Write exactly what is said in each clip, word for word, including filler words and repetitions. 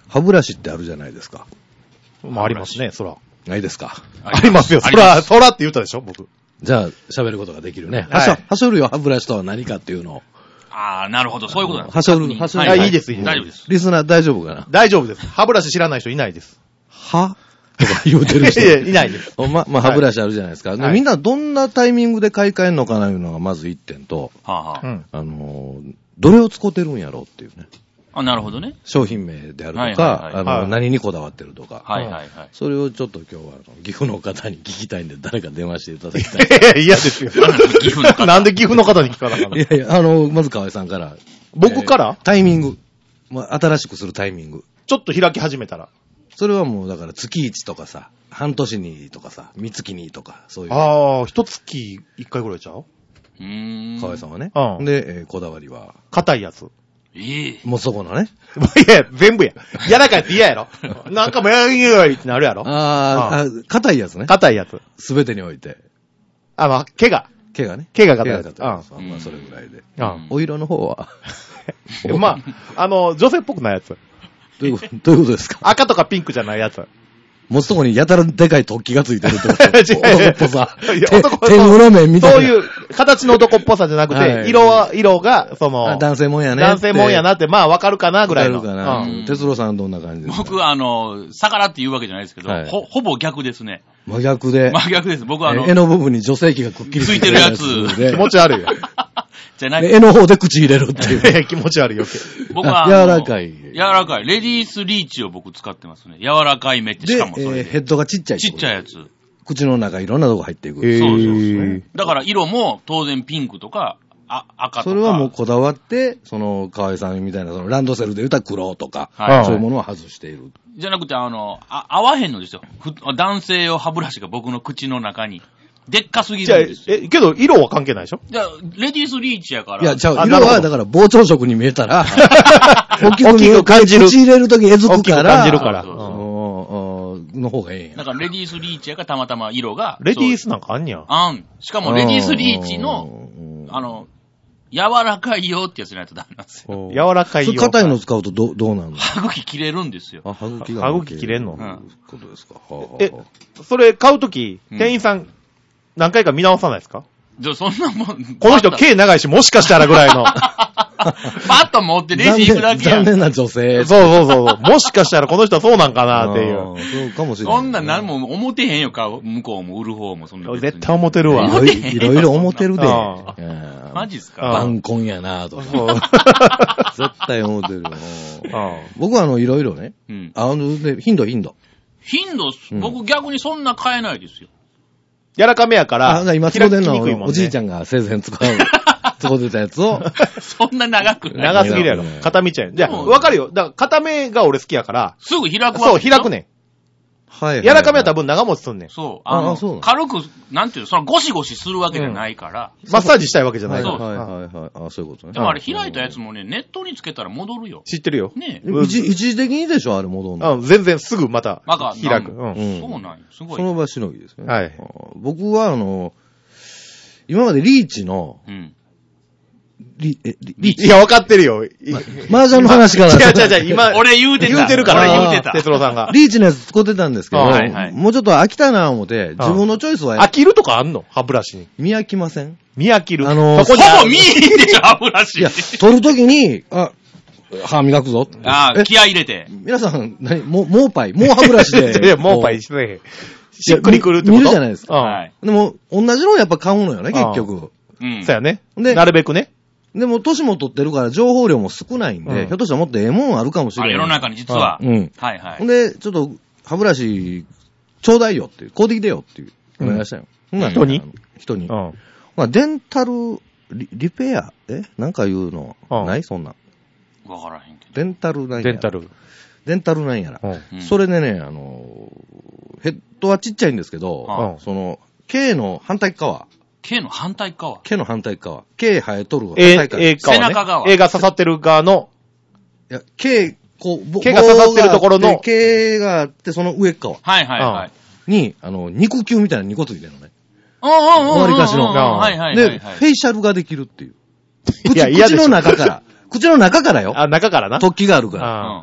歯ブラシってあるじゃないですか。 まあ、ありますね、そら。 ないですか。 ありますよ、そら、そらって言ったでしょ、僕。 じゃあ、喋ることができるね。 はいはしょ、はしょるよ、歯ブラシとは何かっていうのを。 ああ、なるほど、そういうことなんです。 はしょる、はしょる。 はい、いいです、いいです。 大丈夫です。 リスナー大丈夫かな？ 大丈夫です。歯ブラシ知らない人いないです。 はとか言うてる人。 いや、いないです。 ま、まあ、歯ブラシあるじゃないですか。 はいでみんなどんなタイミングで買い替えるのかないうのがまず一点と、 はあはあ、 うん。 あのー、どれを使ってるんやろうっていうね。 あ、なるほどね。 商品名であるとか、 はいはいはいあの、 はい何にこだわってるとか。 はいはいはい。 それをちょっと今日はあの岐阜の方に聞きたいんで、誰か電話していただきたい。 いや、嫌ですよ。 岐阜の方なんで岐阜の方に聞かなかったの？ いやいや、あの、まず河合さんから。 僕から、 えータイミング。まあ、新しくするタイミング。 ちょっと開き始めたら。 それはもうだから月一とかさ、半年にとかさ、三月にとか、そういう。 ああ、一月一回ぐらいちゃう？ うーん。 河合さんはね。 うんで、えーこだわりは。 硬いやつ。 ええ。 もうそこのね。 いや、全部や。柔らかいって嫌やろ。なんかもやいやいってなるやろ。 あーあ、硬いやつね。 硬いやつ。 すべてにおいて。 あの、毛が。 毛がね。 毛が硬いやつ。 毛が硬いやつ。 うんまあ、それぐらいで。 うん。 お色の方はうん。まあ、あの、女性っぽくないやつ。 どういうことどういうことですか？ 赤とかピンクじゃないやつ。 持つとこにやたらでかい突起がついてるってこと。 違う違う男っぽさ。 いやて男天狗の面みたいな。 そういう形の男っぽさじゃなくはいて、色は、色が、そあの、 男性もんやね。 男性もんやなって、まあわかるかなぐらいの。 わかるかな。 うん哲郎さんどんな感じですか？ 僕は、あの、逆らって言うわけじゃないですけど、 はいほ、ほぼ逆ですね。 真逆で。 真逆です。僕は、あの、 え絵の部分に女性器がくっきりついてるやつで気持ち悪いよ。 じゃなくで絵の方で口入れるっていう。 気持ち悪いよ。 僕は、 ああの柔らかい柔らかい。レディースリーチを僕使ってますね。柔らかい目って、しで、 かもそれで。 えーヘッドがちっちゃい。 ちっちゃいやつ。 口の中いろんなとこ入っていく。 へーそうそうそうへーだから色も当然ピンクとか、あ赤とか。 それはもうこだわって、その、河合さんみたいな、そのランドセルで言ったら黒とか、 はいそういうものは外している。 じゃなくて、あの、あ合わへんのですよ。ふ男性用歯ブラシが僕の口の中に。でっかすぎじゃあ、 るんですよ。 え、けど色は関係ないでしょ？ じゃあ、レディースリーチやから。 いや、じゃあ、 あなるほど色はだから膨張色に見えたら、大き大きく感じる口入れるときえず大きくくから、 感じるから。 そうそううんうんうんの方がええんや。 だからレディースリーチやからたまたま色が。 レディースそうなんかあんにゃ。 あん。しかもレディースリーチの、 うんあの、柔らかいよってやつじゃないとダメなんですよ。 柔らかいよ。 それ硬いの使うとどどうなるの？ 歯茎切れるんですよ。 あ、歯茎が。 歯茎切れんのそういうことですか。はあはあえ、それ買うとき、 うん店員さん、何回か見直さないですか？ じゃあそんなもん。 この人パッと毛長いし、もしかしたらぐらいの。 パッと持ってレジ行くだけやん。 残念な女性。 そうそうそうそう。もしかしたらこの人はそうなんかなっていう。 あーそうかもしれない。 そんなん何も思ってへんよ、顔。向こうも売る方もそんな別に。 絶対思ってるわ。 いろいろいろいろ思ってるで。 あうんマジっすか？ 晩婚やなとか。 そう。 絶対思ってるよ。 あ僕はあの、いろいろね。 うん。 あの、で、頻度頻度。 頻度、 うん僕逆にそんな買えないですよ。 柔らかめやから、 あ、今使うてんの開きにくいもんねおじいちゃんが生前使う、使うてたやつを。 そんな長くない。 長すぎるやろ長いね。 片道やん。じゃあ、 うんわかるよ。だから、片目が俺好きやから、 すぐ開くわけそう、 でしょ開くねん。 はい。 柔らかめやったら分長持ちすんねん。 そう。あの、 あそうなの軽く、なんていうの、そのゴシゴシするわけじゃないから。 マッサージしたいわけじゃなそういから。 はいはいはいはい。あ、そういうことね。 でもあれ開いたやつもね、ネットにつけたら戻るよ。 知ってるよ。 ねえ。 一一時的にでしょ、あれ戻るの。 うん、全然すぐまたまた開く。 なうん。 うんそうなんよ。すごい。 その場しのぎですね。 はいあー僕はあの、今までリーチの、 うん。 リ、えリリーチいや、わかってるよ。い麻雀の話から。 違う違う違う、今、 俺言うてた。 言うてるから、 俺あー言うてた。 哲郎さんが。 リーチのやつ使ってたんですけど、 あはいはいもうちょっと飽きたな思って、自分のチョイスは飽きるとかあんの歯ブラシに。 見飽きません？ 見飽きる。 あのーそこにあるほぼ見えへんでしょ、歯ブラシ。 いや、取るときに、あ、歯磨くぞ。 ああ、 え気合い入れて。 皆さん、何もう、もうパイ、もう歯ブラシで。 いや、もうパイしてへん。しっくりくるってこと見るじゃないですか。 はい。 でも、同じのをやっぱ買うのよね、結局。 うん。 そうやね。 でなるべくね。 でも、年も取ってるから情報量も少ないんで、 うんひょっとしたらもっとええもんあるかもしれない。 あ世の中に実は。 うん。 はいはいほん。で、ちょっと、歯ブラシ、ちょうだいよっていう、買うてきてよっていう、お願いしたよ。ほんならね人にあの人に。 うん。 まあ、デンタルリ、リペアえなんか言うの、 うんないそんなん。 わからへんけど。 デンタルなんやら。 デンタル。 デンタルなんやら。 うん。 うんそれでね、あの、ヘッドはちっちゃいんですけど、 あその、K の反対側、 K の反対側。 K の反対側、K 生えとる反え対、側。 え側ね。 背中側 A が刺さってる側の、 いや、K、こう、ぼ K が刺さってるところの棒があって K があって、その上側はいはいはい。 に、あの、肉球みたいなにこついてるのね。 うんうんうんうんうん。 わりかしのはいはいはいで、 はい。 フェイシャルができるっていう。口いや嫌でしょ口の中から。口の中からよ。 あ、中からな。 突起があるかうら。 んうん。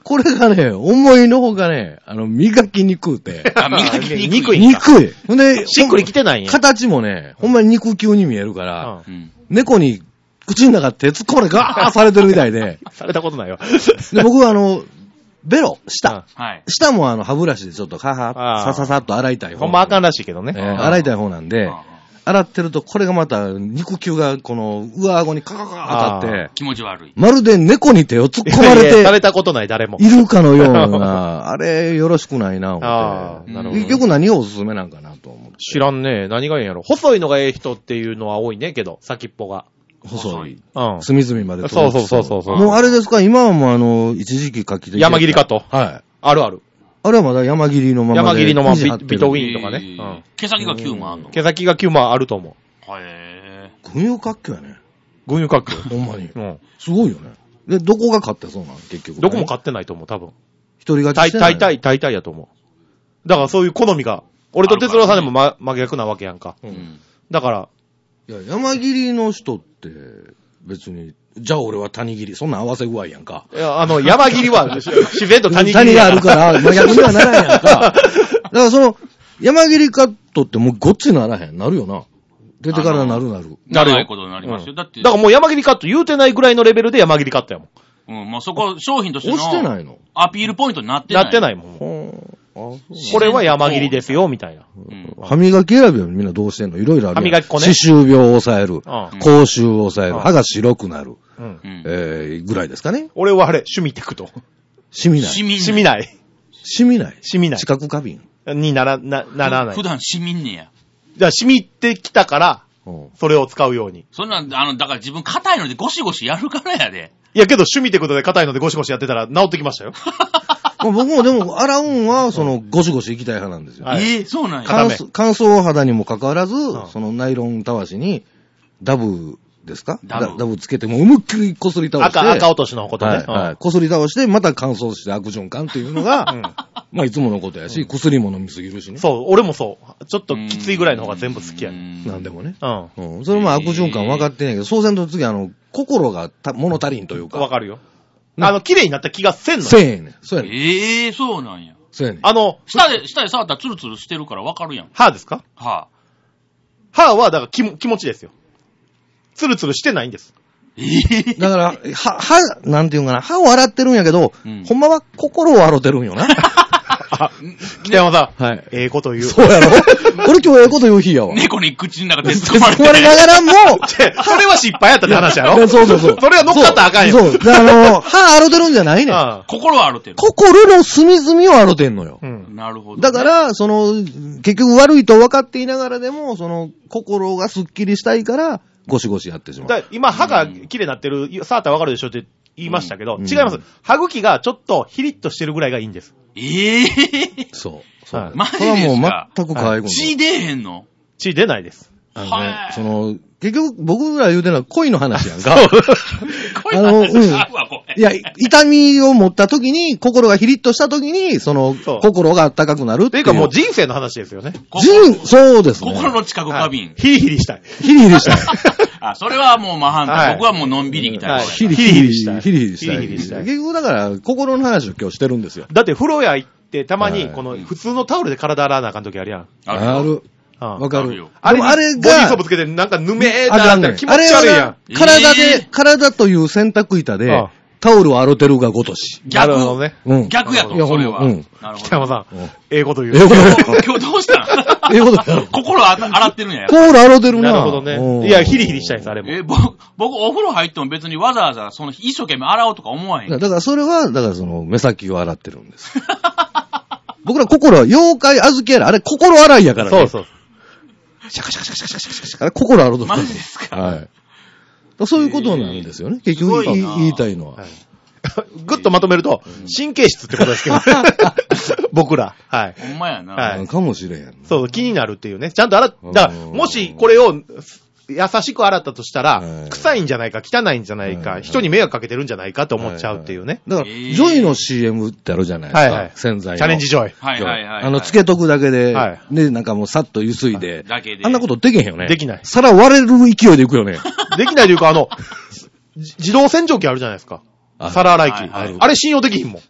これがね、思いのほかね、あの、磨きにくうて。 あ、磨きにくい。 憎い。 憎い。ほんで、 しっくりきてないんや。 形もね、ほんまに肉球に見えるから、 うん。 猫に口の中手突っ込んでガーッされてるみたいで。 されたことないよ。 で、僕はあの、ベロ、舌。 はい。 舌もあの、歯ブラシでちょっとはは、 あーさささっと洗いたい方。 ほんまあかんらしいけどね。 えー洗いたい方なんで、 あ洗ってるとこれがまた肉球がこの上顎にカカカー当たって、 気持ち悪い。 まるで猫に手を突っ込まれいやいやされてたことない、誰も。 いるかのような、あれよろしくないな、思って。 あーなるほど結局何がおすすめなんかなと思って。 知らんね。何がいいんやろ。細いのがええ人っていうのは多いね、けど、先っぽが。 細い。 うん。 隅々までそうそうそうそうそうもうあれですか、今はもうあの、一時期書きで。 山切りカット。 はい。 あるある。 あれはまだ山切りのままで。 山切りのままビ生地張ってるビトウィーンとかね。 えーうん。 毛先がきゅうもあんの。 毛先がきゅうまあると思う。 へ群雄割拠やね。 群雄割拠。 ほんまに。 うん。 すごいよね。で、どこが勝ってそうなの結局。 どこも買ってないと思う、多分。 一人勝ち大してない。 体、大体、大体やと思う。だからそういう好みが、俺と哲郎さんでもま真逆なわけやんか。 う。 うんん。 だから、 いや、山切りの人って、別に、じゃあ俺は谷切り。そんな合わせ具合やんか。 いや、あの、山切りは自然と谷切り谷があるら。 から、真逆にはならへんやんか。だからその、山切りカットってもうごっちならへん。なるよな。出てからなるなる。 なるよ長いことになりますよ。 うんだって、 だからもう山切りカット言うてないぐらいのレベルで山切りカットやもん。 うん、もうそこ、商品として押してのないの。 アピールポイントになってない。。 なってないいもん。 ほーあそうこれは山切りですよ、みたいな。 うん。 歯磨き選びはみんなどうしてんのいろいろあるやん。 歯磨き粉ね歯周病を抑える。 うん。 口臭を抑える。 うん歯が白くなる。 うん。 うん。 えー、ぐらいですかね。 俺はあれ、趣味テクト。 染みない。 市民。 染みない。 染みない。 染みない知。覚過敏。 になら、な、ならない。 普段市民ねや。 じゃあ、染みってきたから、 うんそれを使うように。 そんなん、あの、だから自分硬いのでゴシゴシやるからやで。 いや、けど趣味ってことで硬いのでゴシゴシやってたら治ってきましたよ。 まあ僕もでも、洗うんは、その、ゴシゴシ行きたい派なんですよ。 はいええそうなんや。 固め乾燥乾燥肌にもかかわらず、 んそのナイロンたわしに、ダブですかダブダブつけて、もう思いっきりこすり倒して。 赤、赤落としのことね。 はい、はい。こすり倒して、また乾燥して悪循環っていうのが、 うんまあいつものことやし、薬も飲みすぎるしね。 そう、俺もそう。ちょっときついぐらいの方が全部好きやね。 んなんでもね。 うん。 うん。それも悪循環分かってんやけど、そうせんと次あの、心がた物足りんというか。 わかるよ。 ねあの、綺麗になった気がせんのよ。 せえへんねん。そうやねん。 ええそうなんや。 そうやねん。 あの、 舌で、舌で触ったらツルツルしてるからわかるやん。 歯ですかはあ。 歯は、だから気も気持ちですよ。ツルツルしてないんです。 ええだから、歯、歯、なんていうんかな、歯を洗ってるんやけど、 うんほんまは心を洗ってるんよな。 あ、北山さん。 はい。 ええこと言う。 そうやろ俺今日ええこと言う日やわ。 猫に口の中で突っ突っ込まれて込まれながらも、 それは失敗やったって話やろそうそうそう。 それは乗っかったらあかんよ。 そう。そうあの、歯洗ってるんじゃないねん。 あ心はあるてる。 心の隅々を洗ってんのよ。 うん。 なるほど、 だか、ら、その、結局悪いと分かっていながらでも、その、心がスッキリしたいから、ゴシゴシやってしまう。 だから今、歯が綺麗になってる、触ったらわかるでしょって言いましたけど、 うん違います。歯茎がちょっとヒリッとしてるぐらいがいいんです。 ええそう。そう。 はいマジですかそれはもう全く可愛くない。 血出えへんの血出ないです。 あのねはい、 その、結局僕ら言うてるのは恋の話やんか。 これあの、うん。 ちゃうわ、これ。 いや、痛みを持った時に、心がヒリッとした時に、その、 そう心が温かくなるっいう。 ってていうかもう人生の話ですよね。 人、そうですね。 心の近く過敏。 ヒリヒリしたい。 ヒリヒリしたい。 あ、それはもう真反対。 はい僕はもうのんびりみたいな。 はいヒリヒリヒリしたいヒリヒリしたい。 ヒリヒリしたい結局だから、心の話を今日してるんですよ。 だって風呂屋行ってたまに、 はいこの普通のタオルで体洗わなあかん時あるやん。 ある。 うんわかるあるよ。 あれにでもあれボディーソーがプ、つけてなんかぬめーあかんねんなって気持ち悪いやん。 あれは体で、 えー体という洗濯板でああ、 タオルを洗ってるがごとし。 逆。 なるほどね。 うん。 逆やと、 いやそれは。 ほんまうんなるほ北山さん、 うんええこと言う。 ええことやど。今日どうしたんええことやろ。 心あた洗ってるんや。 タオル洗ってるな。 なるほどね。いや、ヒリヒリしたいです、あれも。 え、僕、僕お風呂入っても別にわざわざ、その、一生懸命洗おうとか思わへん。 だからそれは、だからその、目先を洗ってるんです。僕ら心は、妖怪小豆洗い、あれ心洗いやからね。 そうそう。 シャカシャカシャカシャカシャカシャカ、あれ心洗うとマジですかはい。そういうことなんですよね。結局言いすごいな言いたいのは。 はいぐっとまとめると、神経質ってことですけど、僕ら。はい。 ほんまやな。 はいかもしれん。 そう、気になるっていうね。ちゃんと洗っ、だから、 うんもしこれを優しく洗ったとしたらは、い臭いんじゃないか、汚いんじゃないか、 はい人に迷惑かけてるんじゃないかと思っちゃうっていうね。 だから、 えージョイの シーエム ってあるじゃないですか。 はいはい洗剤の。 チャレンジジョイ。 はいはいはいはい。 あの、つけとくだけで、 はいで、なんかもうさっとゆすいで、 だけで。 あんなことできへんよね。 できない皿割れる勢いでいくよね。 できないというか、あの、じ自動洗浄機あるじゃないですか。 あ皿洗い機。 はいはいあれ信用できひんもん。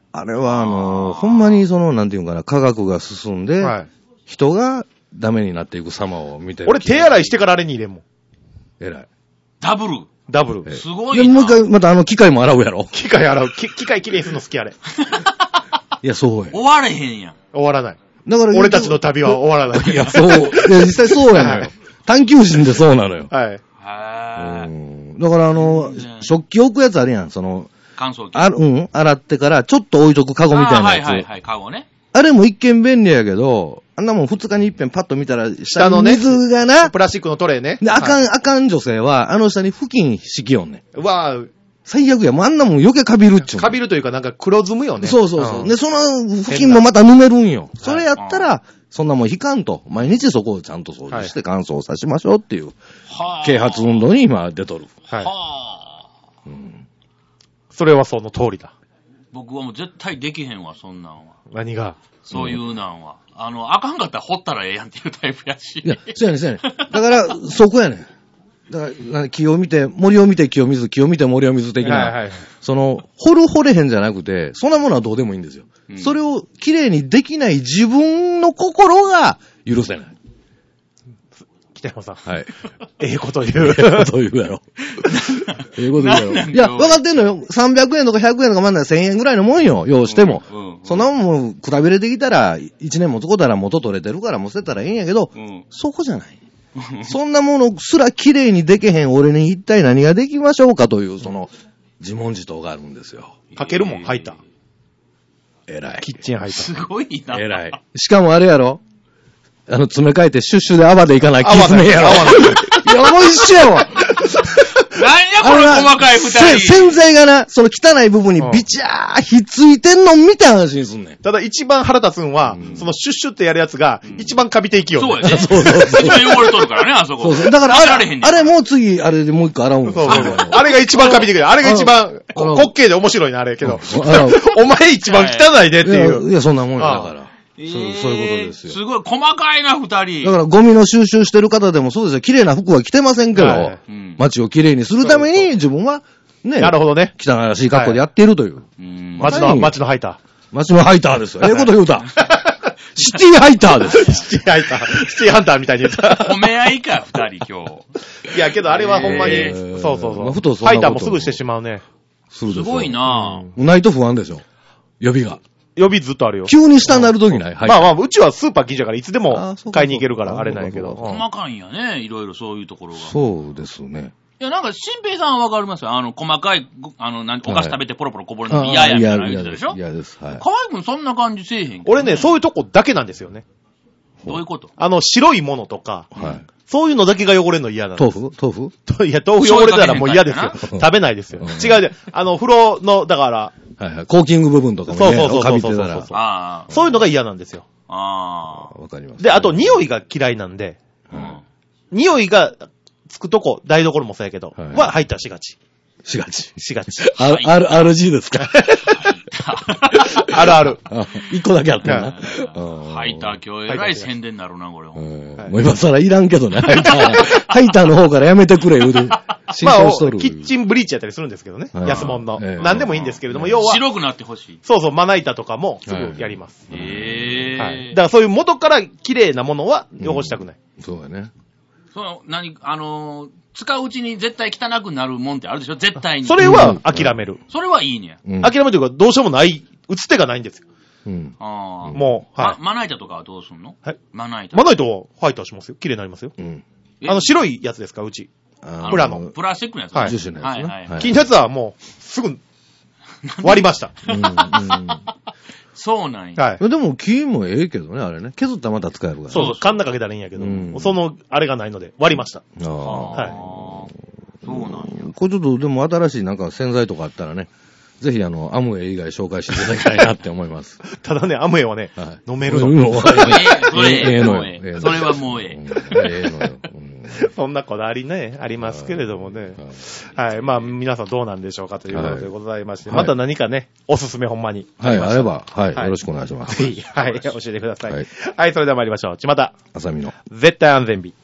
あれは、あの、ほんまにその、なんていうかな、科学が進んで、 はい。 人がダメになっていく様を見てる。 俺手洗いしてからあれに入れんもん。 偉い。 ダブル。 ダブル。 えすごいな。 で、もう一回、またあの機械も洗うやろ。 機械洗う。き機械きれいにするの好きあれ。 いや、そうや。 終われへんやん。 終わらない。 だから、 俺たちの旅は終わらない。 いや、そう。いや、実際そうやのよ。 はい探求心でそうなのよ。 はい。 うへー。 んだから、あの、食器置くやつあるやん。その、 乾燥機。 ある、うん、洗ってから、ちょっと置いとくカゴみたいなやつ。 あーはいはいはい、カゴね。 あれも一見便利やけど、あんなもん二日に一遍パッと見たら、 下のね水がな、 プラスチックのトレイね。 であかん、 はいあかん女性は、あの下に布巾敷きよんねん。 うわぁ、 最悪や。もうあんなもん余計カビるっちゅうの。 かびるというかなんか黒ずむよね。 そうそうそう。 んで、その布巾もまた濡めるんよ。それやったら、そんなもん引かんと。毎日そこをちゃんと掃除して乾燥させましょうっていう、 はぁ。 啓発運動に今出とる。 はい。 はぁ。 それはその通りだ。 僕はもう絶対できへんわ、そんなんは。 何がそういうなんは。あの、あかんかったら掘ったらええやんっていうタイプやし。 いや、そうやねん、そうやねん。だから、そこやねん。だから、木を見て、森を見て木を見ず、木を見て森を見ず的な。 はいはい。 その、掘る掘れへんじゃなくて、そんなものはどうでもいいんですよ。 うんそれをきれいにできない自分の心が許せない。 北山さん。 はい。 ええこと言う。 ええこと言うやろ。ええこと言うやろ。 なんなんいや、分かってんのよ。さんびゃくえんとかひゃくえんとかまだせんえんぐらいのもんよ。ようしても。 うんうんそんなもんくたびれてきたら、いちねんもつことら元取れてるからもう捨てたらええんやけど、 うん。 そこじゃない。そんなものすら綺麗にできへん俺に一体何ができましょうかという、その、自問自答があるんですよ。 かけるもん、入った。 偉い。 キッチン入った。 すごいな。 偉い。しかもあれやろあの、詰め替えてシュッシュで泡でいかないキツネやろ。 泡ないいや、もう一緒やわ。 なんやこの細かい二せ人。 洗剤がな、その汚い部分にビチャーひっついてんの見て安心すんねん。 ただ一番腹立つんは、 うんそのシュッシュってやるやつが、一番カビていきよそうやね。 そうそうそう一番汚れとるからね、あそこ。 そうそう。だからあれ、 開けられへんねんあれもう次、あれでもう一個洗うんそうですよ。 そうそう。あれが一番カビてくる。あれが一番、 あのこ滑稽で面白いな、あれけど。 あのお前一番汚いでっていや、 いう。 いやそんなもんや、 ああだから。 えそうーそういうことですよすごい、細かいな、二人。 だからゴミの収集してる方でもそうですよ。綺麗な服は着てませんけど、 はいうん街を綺麗にするために自分は、ね、 なるほどね。 汚らしい格好でやっているという。 うん街の、街のハイタ街のハイターですよ。ええこと言うた。シティハイターです。 ー。シティハイター。シティハンターみたいに言った。 褒め合いか、二人、今日。 いや、けどあれはほんまに、 えーそうそうまあふそう。 とそんなことハイターもすぐしてしまうね。 するですよすごいなぁ。 ないと不安でしょ。予備が。 予備ずっとあるよ。 急に下になるときない。はい。 まあまあ、うちはスーパー近所だからいつであもーそうか買いに行けるから、 そうかあれなんやけど。 そうかうん細かいんやね、いろいろそういうところが。 そうですね。 いや、なんか、新平さんはわかりますよ。あの、細かい、あの、なんお菓子食べてポロポロこぼれるのあ嫌や、みたいな嫌嫌です。 言ってたでしょ嫌です。はい。 河合くんそんな感じせえへんけど俺ね、そういうとこだけなんですよね。 どういうことあの、白いものとか、 はい。 そういうのだけが汚れるの嫌なんです。 豆腐豆腐といや、豆腐汚れたらもう嫌ですよ。 うん食べないですよ。 うん違うで、あの、風呂の、だから、 はいはい。コーキング部分とかもね、 そうそうそうそうカビてたら。 そうそうああ。 そういうのが嫌なんですよ。 ああ。 わかります。 で、あと、匂いが嫌いなんで、 うん。 匂いがつくとこ、台所もそうやけど、 はいは入ったらしがち。 しがち。 しがち。 ある、ある、アールジー ですかあるある。 あ一個だけあったな。 ハイター今日えらい宣伝になるな、これ。 うんはいもう今更いらんけどね、ハイター。ハイターの方からやめてくれ、言うて。進まあ、 行しとる。 キッチンブリーチやったりするんですけどね。 はい安物の。 ええ何でもいいんですけれども、要は、 白くなってほしい。 そうそう、まな板とかもすぐやります。 ええ。 はい。だからそういう元から綺麗なものは汚したくない。 そうやね。 その、何、あのー、使ううちに絶対汚くなるもんってあるでしょ絶対に。 それは諦める。 それはいいね。 うん。 諦めるというか、どうしようもない、打つ手がないんですよ。 うん。 ああ。 もう、はま、まな板とかはどうすんのはい。 まな板。 い。まな板はファイターしますよ。綺麗になりますよ。 うん。 えあの、白いやつですか、うち。 あプラのプラスチックのやつはい樹脂のやつね。 はいはい金のやつはもう、すぐ、割りました。 うんうんそうなんや。 はい。 うん。でも、木もええけどね、あれね。削ったらまた使えるから。 そうそう、カンナかけたらいいんやけど、 うんその、あれがないので、割りました。 ああ。 はいあーそうなんや。 これちょっと、でも新しいなんか洗剤とかあったらね、ぜひあの、アムウェイ以外紹介していただきたいなって思います。 ただね、アムエはね、 はい。 飲めるの。 うんそれええ、それええ、 ええのよもうええ。 ええのよそれはもうえうんえ。 ええのよ。うんそんなこだわりね、ありますけれどもね。はい。まあ、皆さんどうなんでしょうかということでございまして、 はいまた何かね、おすすめほんまに。 はい、 りましたあれば、はい、 はいよろしくお願いします。 ぜひ、はい、教えてください。 ははいい、それでは参りましょう。ちまた、 あさみの。 絶対安全日。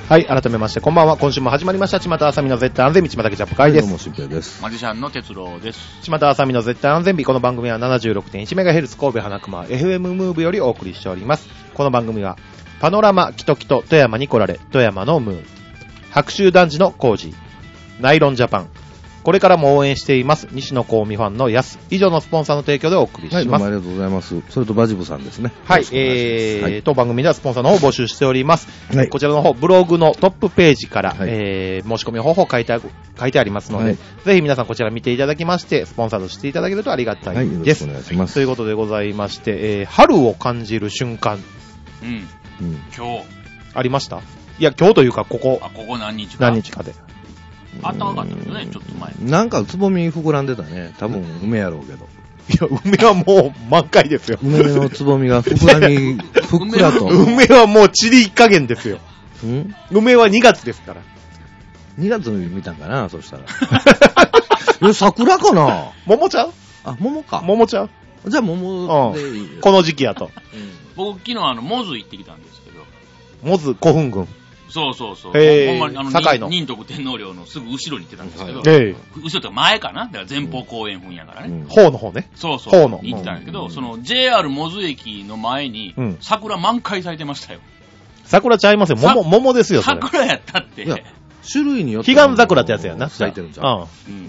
はい、改めましてこんばんは。今週も始まりました巷あさみの絶対安全日、巷キャップ会です。 どうもしんぺいです。 マジシャンの哲郎です。 巷あさみの絶対安全日、この番組は ななじゅうろくてんいちメガヘルツ 神戸花熊 エフエム ムーブよりお送りしております。この番組はパノラマキトキト富山に来られ、富山のムーン、白州男児のコージー、ナイロンジャパン、これからも応援しています西野幸美ファンのヤス、以上のスポンサーの提供でお送りします。はい、 どうもありがとうございます。それとバジブさんですね。 はい、えー、はい、当番組ではスポンサーの方を募集しております。はい、こちらの方、ブログのトップページから、はい、えー、申し込み方法書いてあ、書いてありますので、はい、ぜひ皆さんこちら見ていただきまして、スポンサーとしていただけるとありがたいです。はい、よろしくお願いします。ということでございまして、えー、春を感じる瞬間。 うん。うん、今日。 ありました？いや、今日というか、ここ。 あ、ここ何日か。 何日かで。 あったかかったですね、ちょっと前。 なんかつぼみ膨らんでたね。多分梅やろうけど。 いや、梅はもう満開ですよ。 梅のつぼみが膨らみ、ふっくらと。 梅はもうチリ加減ですよ。ん梅はにがつですから。 にがつに見たんかな、そしたら。え、桜かな？ 桃ちゃう？ あ、桃か。 桃ちゃう？ じゃあ桃でいい、 うん。この時期やと。うん、 僕昨日あの、モズ行ってきたんですけど。 モズ古墳群。 そうそうそう。 へほんまにあの、 堺の仁徳天皇陵のすぐ後ろに行ってたんですけど、 はい、 後ろって前かなだから前方後円墳やからね。 方、うん、の方ね。 そうそう。 方の。 行ってたんだけど、うん、その ジェイアール モズ駅の前に、うん、桜満開咲いてましたよ。 桜ちゃいますよ。桃、桃ですよ、それ。 桜やったって。 種類によって。 彼岸桜ってやつやな。 咲いてるんじゃん。うん、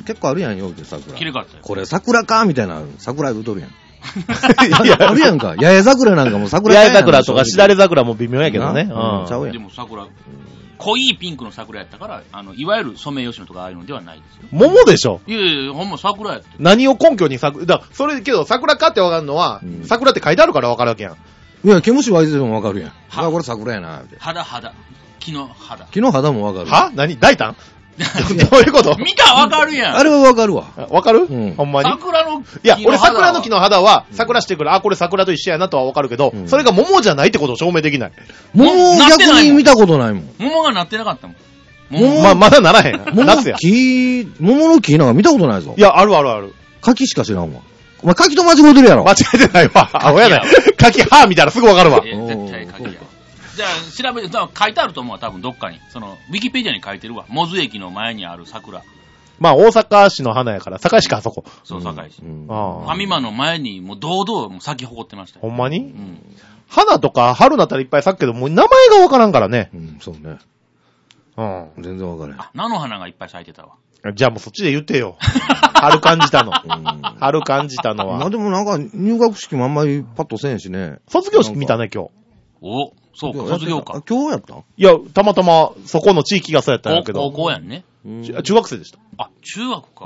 結構あるやんよ、桜。 綺麗かったよ。 これ桜かみたいな、桜言うとるやん。いや、あるやんか。八重桜なんかも桜やん。八重桜とかしだれ桜も微妙やけどね。 うん。ちゃうやん。 でも桜、濃いピンクの桜やったから、あの、いわゆるソメイヨシノとかああいうのではないですよ。 桃でしょ？ いやいや、ほんま桜やって。 何を根拠に桜、だそれけど桜かってわかるのは、うん、桜って書いてあるからわかるわけやん。 いや、毛虫湧いててもわかるやん。あ、これ桜やな、みたいな。 肌肌。木の肌。 木の肌もわかる。 は？何？大胆？どういうこと？ 見たらわかるやん。 あれはわかるわ。 わかる？ うん。 ほんまに。 桜の木の肌。 いや、俺桜の木の肌は、桜してくる、あ、これ桜と一緒やなとはわかるけど、うん、それが桃じゃないってことを証明できない。 桃逆に見たことないもん。 桃がなってなかったもん。 桃ま、まだならへん。 桃の木、桃の木なんか見たことないぞ。 いや、あるあるある。 柿しか知らんわ。お前柿と間違えてるやろ。 間違えてないわ。あ、親だよ。柿はー見たらすぐわかるわ。 絶対柿や。じゃあ、調べて、書いてあると思うわ、多分どっかに。その、ウィキペディアに書いてるわ。モズ駅の前にある桜。 まあ、大阪市の花やから、堺市か、あそこ。 そう、堺市。うん、 ファミマの前に、もう堂々、もう咲き誇ってましたよ。 ほんまに？うん。花とか春だったらいっぱい咲くけど、もう名前がわからんからね。 うん、そうね。 うん。 全然わからん。 あ、菜の花がいっぱい咲いてたわ。 じゃあもうそっちで言ってよ。春感じたの。春感じたのは。 まあでもなんか入学式もあんまりパッとせんしね。 卒業式見たね、今日。 お、そうか、卒業か。 今日やった？ いや、たまたまそこの地域がそうやったんやけど。 高校やんね。 中学生でした。 あ、中学か。 うん。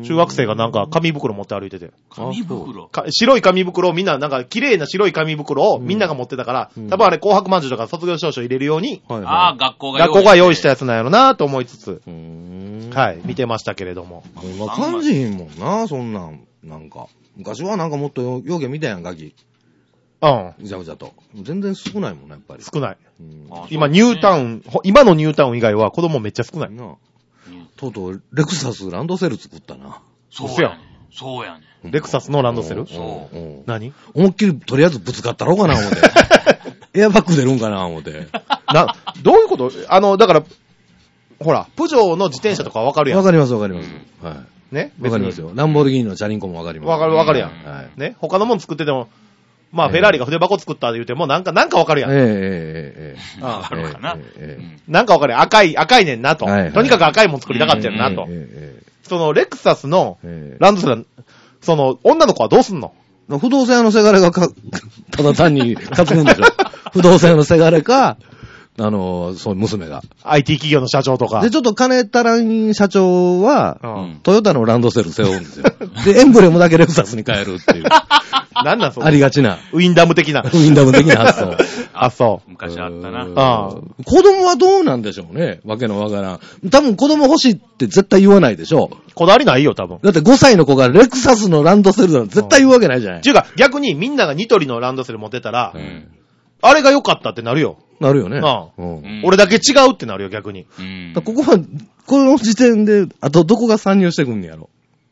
中学生がなんか紙袋持って歩いてて。 紙袋白い紙袋をみんな、なんか綺麗な白い紙袋をみんなが持ってたから、うん、多分あれ紅白まんじゅうとか卒業証書入れるように、 はいはい、ああ、学校が用意学校が用意したやつなんやろなと思いつつ、はい、見てましたけれども。 今感じひんもんな、そんなん、なんか。昔はなんかもっとよう見たやん、ガキ。 うん。 じゃじゃと。全然少ないもんね、やっぱり。 少ない。うん、今、ニュータウン、今のニュータウン以外は子供めっちゃ少ない。なとうとう、レクサスランドセル作ったな。 そうやね。そうやね。 レクサスのランドセル？ そう。 何？ 思いっきりとりあえずぶつかったろうかな、思って。エアバッグ出るんかな、思って。 な、どういうこと？あの、だから、ほら、プジョーの自転車とかわかるやん。 わかります、わかります。うん、はい。 ね？ わかりますよ。ランボルギーニのチャリンコもわかります。 わかる、わかるやん。はい。ね？他のもん作ってても、まあ、フェラーリが筆箱作ったって言うても、なんか、なんかわかるやん。 ええええええ。 わかるかな。 なんかわかるやん。赤い、赤いねんなと。とにかく赤いもん作りたかったやんなと。その、レクサスの、ランドセル、その、女の子はどうすんの？ 不動産屋のせがれがか、ただ単に担ぐんでしょ。不動産屋のせがれか、あの、そう、娘が。 アイティー 企業の社長とか。 で、ちょっと金足らん社長は、うん、トヨタのランドセル背負うんですよ。で、エンブレムだけレクサスに変えるっていう。 なんなんそれ？ ありがちな。 ウィンダム的な。 ウィンダム的な発想。 あ、そう。 昔あったな。 ああ。 子供はどうなんでしょうね。わけのわからん。多分子供欲しいって絶対言わないでしょう。 こだわりないよ、多分。 だってごさいの子がレクサスのランドセルなんて絶対言うわけないじゃない。 っていうか、逆にみんながニトリのランドセル持ってたら、うん、あれが良かったってなるよ。 なるよね。 ああうん、俺だけ違うってなるよ、逆に。 うん、 ここは、この時点で、あとどこが参入してくんねやろ。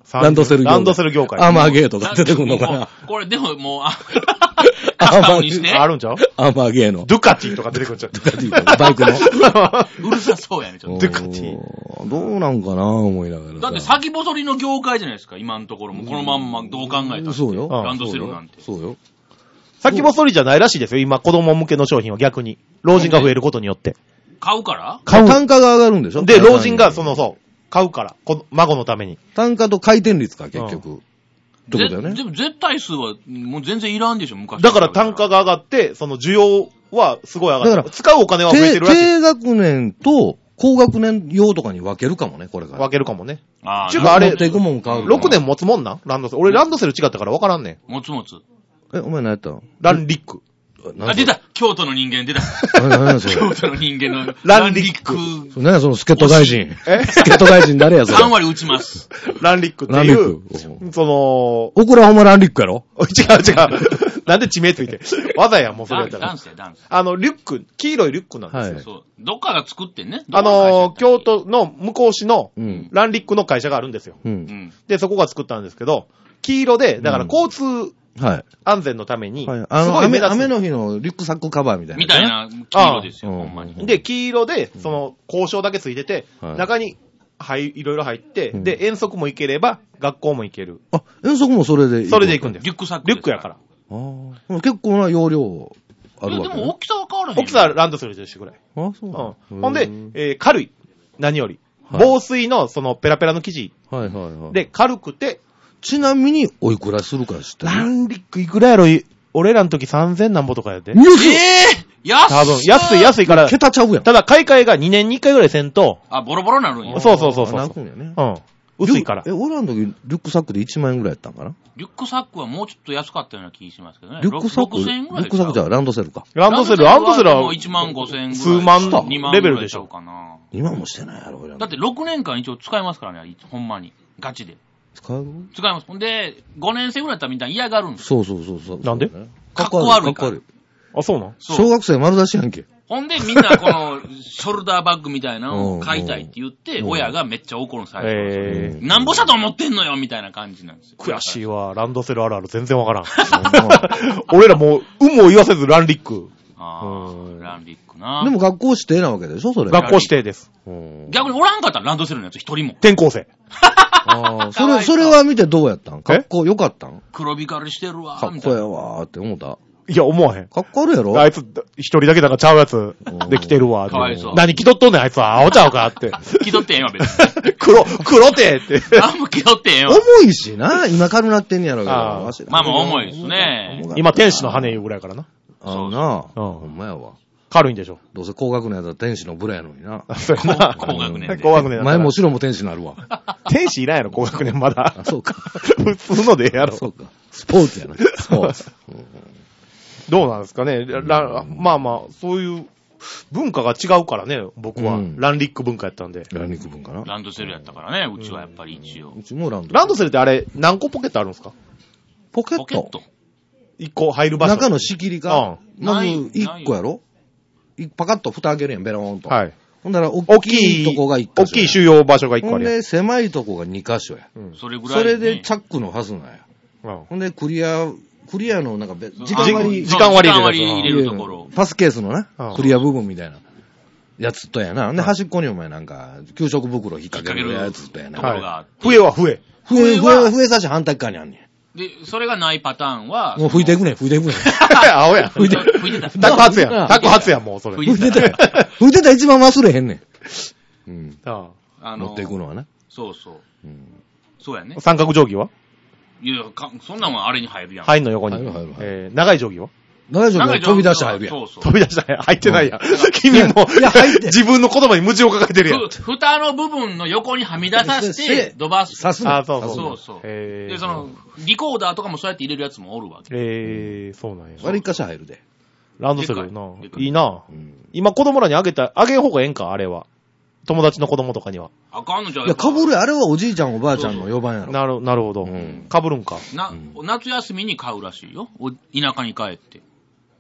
ランドセル業界。 ランドセル業界。 アーマーゲーとか出てくるのかな。 これでももう、あ、カスタムにして。 あるんちゃうアーマーゲーの。 ドゥカティとか出てくるんちゃうドゥカティとか、バイクの。 うるさそうやね、ちょっと。 ドゥカティ。 どうなんかな思いながら。 だって先細りの業界じゃないですか、今のところも。このまんまどう考えたら。 そうよ。 ランドセルなんて。 そうよ。 先細りじゃないらしいですよ、今子供向けの商品は逆に。老人が増えることによって。 買うから買う。単価が上がるんでしょで、老人がその、そう、買うから、こ孫のために。 単価と回転率か、結局。ってことだよね。 でも絶対数はもう全然いらんでしょ、昔。 だから単価が上がって、その需要はすごい上がって。だから使うお金は増えてるらしい。 低学年と高学年用とかに分けるかもね、これから。 分けるかもね。 ああ。 ちゅうかあれ、 ろくねん持つもんなランドセル。俺ランドセル違ったから分からんねん。持つ持つ。 え、お前何やったのランリック。 あ、出た京都の人間出た。京都の人間のランリック。 何やその助っ人外人。 え助っ人外人誰やそれ。 さん割打ちます。 ランリックっていう、その、 オクラホマランリックやろ違う違う。なんで地名ついて。わざやもうそれやったら。 ダンスやダンス。 あの、リュック、黄色いリュックなんですよ。はい、 そう。どっかが作ってんね。 あの、京都の向こう市のランリックの会社があるんですよ。うん、で、そこが作ったんですけど、黄色で、だから交通、はい。安全のために、はい、 あの、雨、雨の日のリュックサックカバーみたいな、ね。 みたいな黄色ですよ、ほんまに。 で、黄色で、その、交渉だけついてて、はい、中に、はい、いろいろ入って、うん、で、遠足も行ければ、学校も行ける。 あ、遠足もそれで行くそれで行くんです。 リュックサック。 リュックやから。 ああ。結構な容量あるわけ、 ね。でも大きさは変わらへん。 大きさはランドセルと一緒ぐらい。 あ、そうな、 うん。ほんで、えー、軽い。何より。はい、防水の、その、ペラペラの生地。 はいはいはい。 で、軽くて、 ちなみに、おいくらするか知ってる？ ランリックいくらやろ俺らの時さんぜんなんぼとかやで。えぇ、 ー、安い。 多分、安い安いから。 桁ちゃうやん。 ただ、買い替えがにねんにいっかいぐらいせんと。 あ、ボロボロなるんや。 そうそうそうそう。 なくんやね。 うん。薄いから。 え、俺らの時、リュックサックでいちまん円ぐらいやったんかな？ リュックサックはもうちょっと安かったような気しますけどね。 リュックサックろくせんえんぐらい。 リュックサックじゃランドセルか。 ランドセル、ランドセルは。 いちまんごせんえんぐらい。 数万レベルでしょ。 かな。 にまんもしてないやろ、俺ら。 だってろくねんかん一応使えますからね、ほんまに。ガチで。 使う使います。ほんで、ごねん生ぐらいだったらみんな嫌がるんですよ。そうそうそうそう。 なんでかっこ悪いから。 あ、そうなん小学生丸出しやんけ。 ほんでみんなこの、ショルダーバッグみたいなのを買いたいって言って、親がめっちゃ怒る最初。えー、なんぼしたと思ってんのよみたいな感じなんですよ。 悔しいわ。ランドセルあるある全然わからん。俺らもう、有無を言わせずランリック。 ああ、ランリックな。 でも学校指定なわけでしょそれ。 学校指定です。 逆におらんかったらランドセルのやつ一人も。 転校生。 ああ、それ、それは見てどうやったん？かっこよかったん？ 黒光りしてるわ。 かっこやわーって思った。 いや、思わへん。 かっこ悪いやろ？ あいつ、一人だけなんかちゃうやつできてるわ。 かわいそう。 何気取っとんねん、あいつは。青ちゃうかって。 気取ってええわ、別に。 黒、黒てって。 あんま気取ってええわ。 重いしな。今軽なってんねやろうけど。 まあまあ重いですね。 今天使の羽言うぐらいからな。 あのな。ほんまやわ。 軽いんでしょ。 どうせ高学年やったら天使のブラやのにな。 そうやな。 高学年。 高学年。 前も後ろも天使になるわ。 天使いらんやろ、高学年まだ。 あ、そうか。 普通のでやろ。 そうか。スポーツやな。スポーツ。 どうなんですかね。ラまあまあ、そういう文化が違うからね、僕は。うん、ランリック文化やったんで。 ランリック文化な。 ランドセルやったからね、うちはやっぱり一応。 うちもランドセル。 ランドセルってあれ、何個ポケットあるんですか？ ポケット？ポケット。 一個入る場所。 中の仕切りか。うん。まず一個やろ？パカッと蓋開けるやん、ベローンと。はい。ほんだら、大きいとこが一箇所。 大きい収容場所が一個あるやん。 ほんで、狭いとこが二箇所や。 うん。それぐらい。 それでチャックのはずなんや。うん。ほんで、クリア、クリアのなんか、 時間割り、時間割り入れるところ。 パスケースのな、クリア部分みたいなやつとやな。で、端っこにお前なんか、給食袋引っ掛けるやつとやな。 はい。笛は笛。 笛、笛、笛差し反対側にあんねん。で、それがないパターンは。 もう吹いていくねん、吹いていくねん。 青や。 吹いて、 吹いてた。 タク発や。タク発や、もうそれ。 吹いてた。吹いてた一番忘れへんねん。うん。 ああ。持っていくのはな。 そうそう。うん。そうやね。 三角定規はいや、か、そんなんはあれに入るやん。 入んの横に。 入る入る。 えー、長い定規は長い定規は飛び出して入るやん。 そうそう。 飛び出して入ってないやん。君も、いや、入って。自分の言葉に矛盾を抱えてるやん。 ふ、蓋の部分の横にはみ出させて、飛ばす。 刺すの。 あ、そうそう。 そうそう。 えー。で、その、リコーダーとかもそうやって入れるやつもおるわけ。 えー、そうなんや。 割りかし入るで。 ランドセルな。いいな。今子供らにあげた、あげん方がええんか、あれは。友達の子供とかには。 あかんのじゃいや、かぶる、あれはおじいちゃんおばあちゃんの呼ばんやろ。 なる、なるほど。かぶるんか。 な、夏休みに買うらしいよ。田舎に帰って。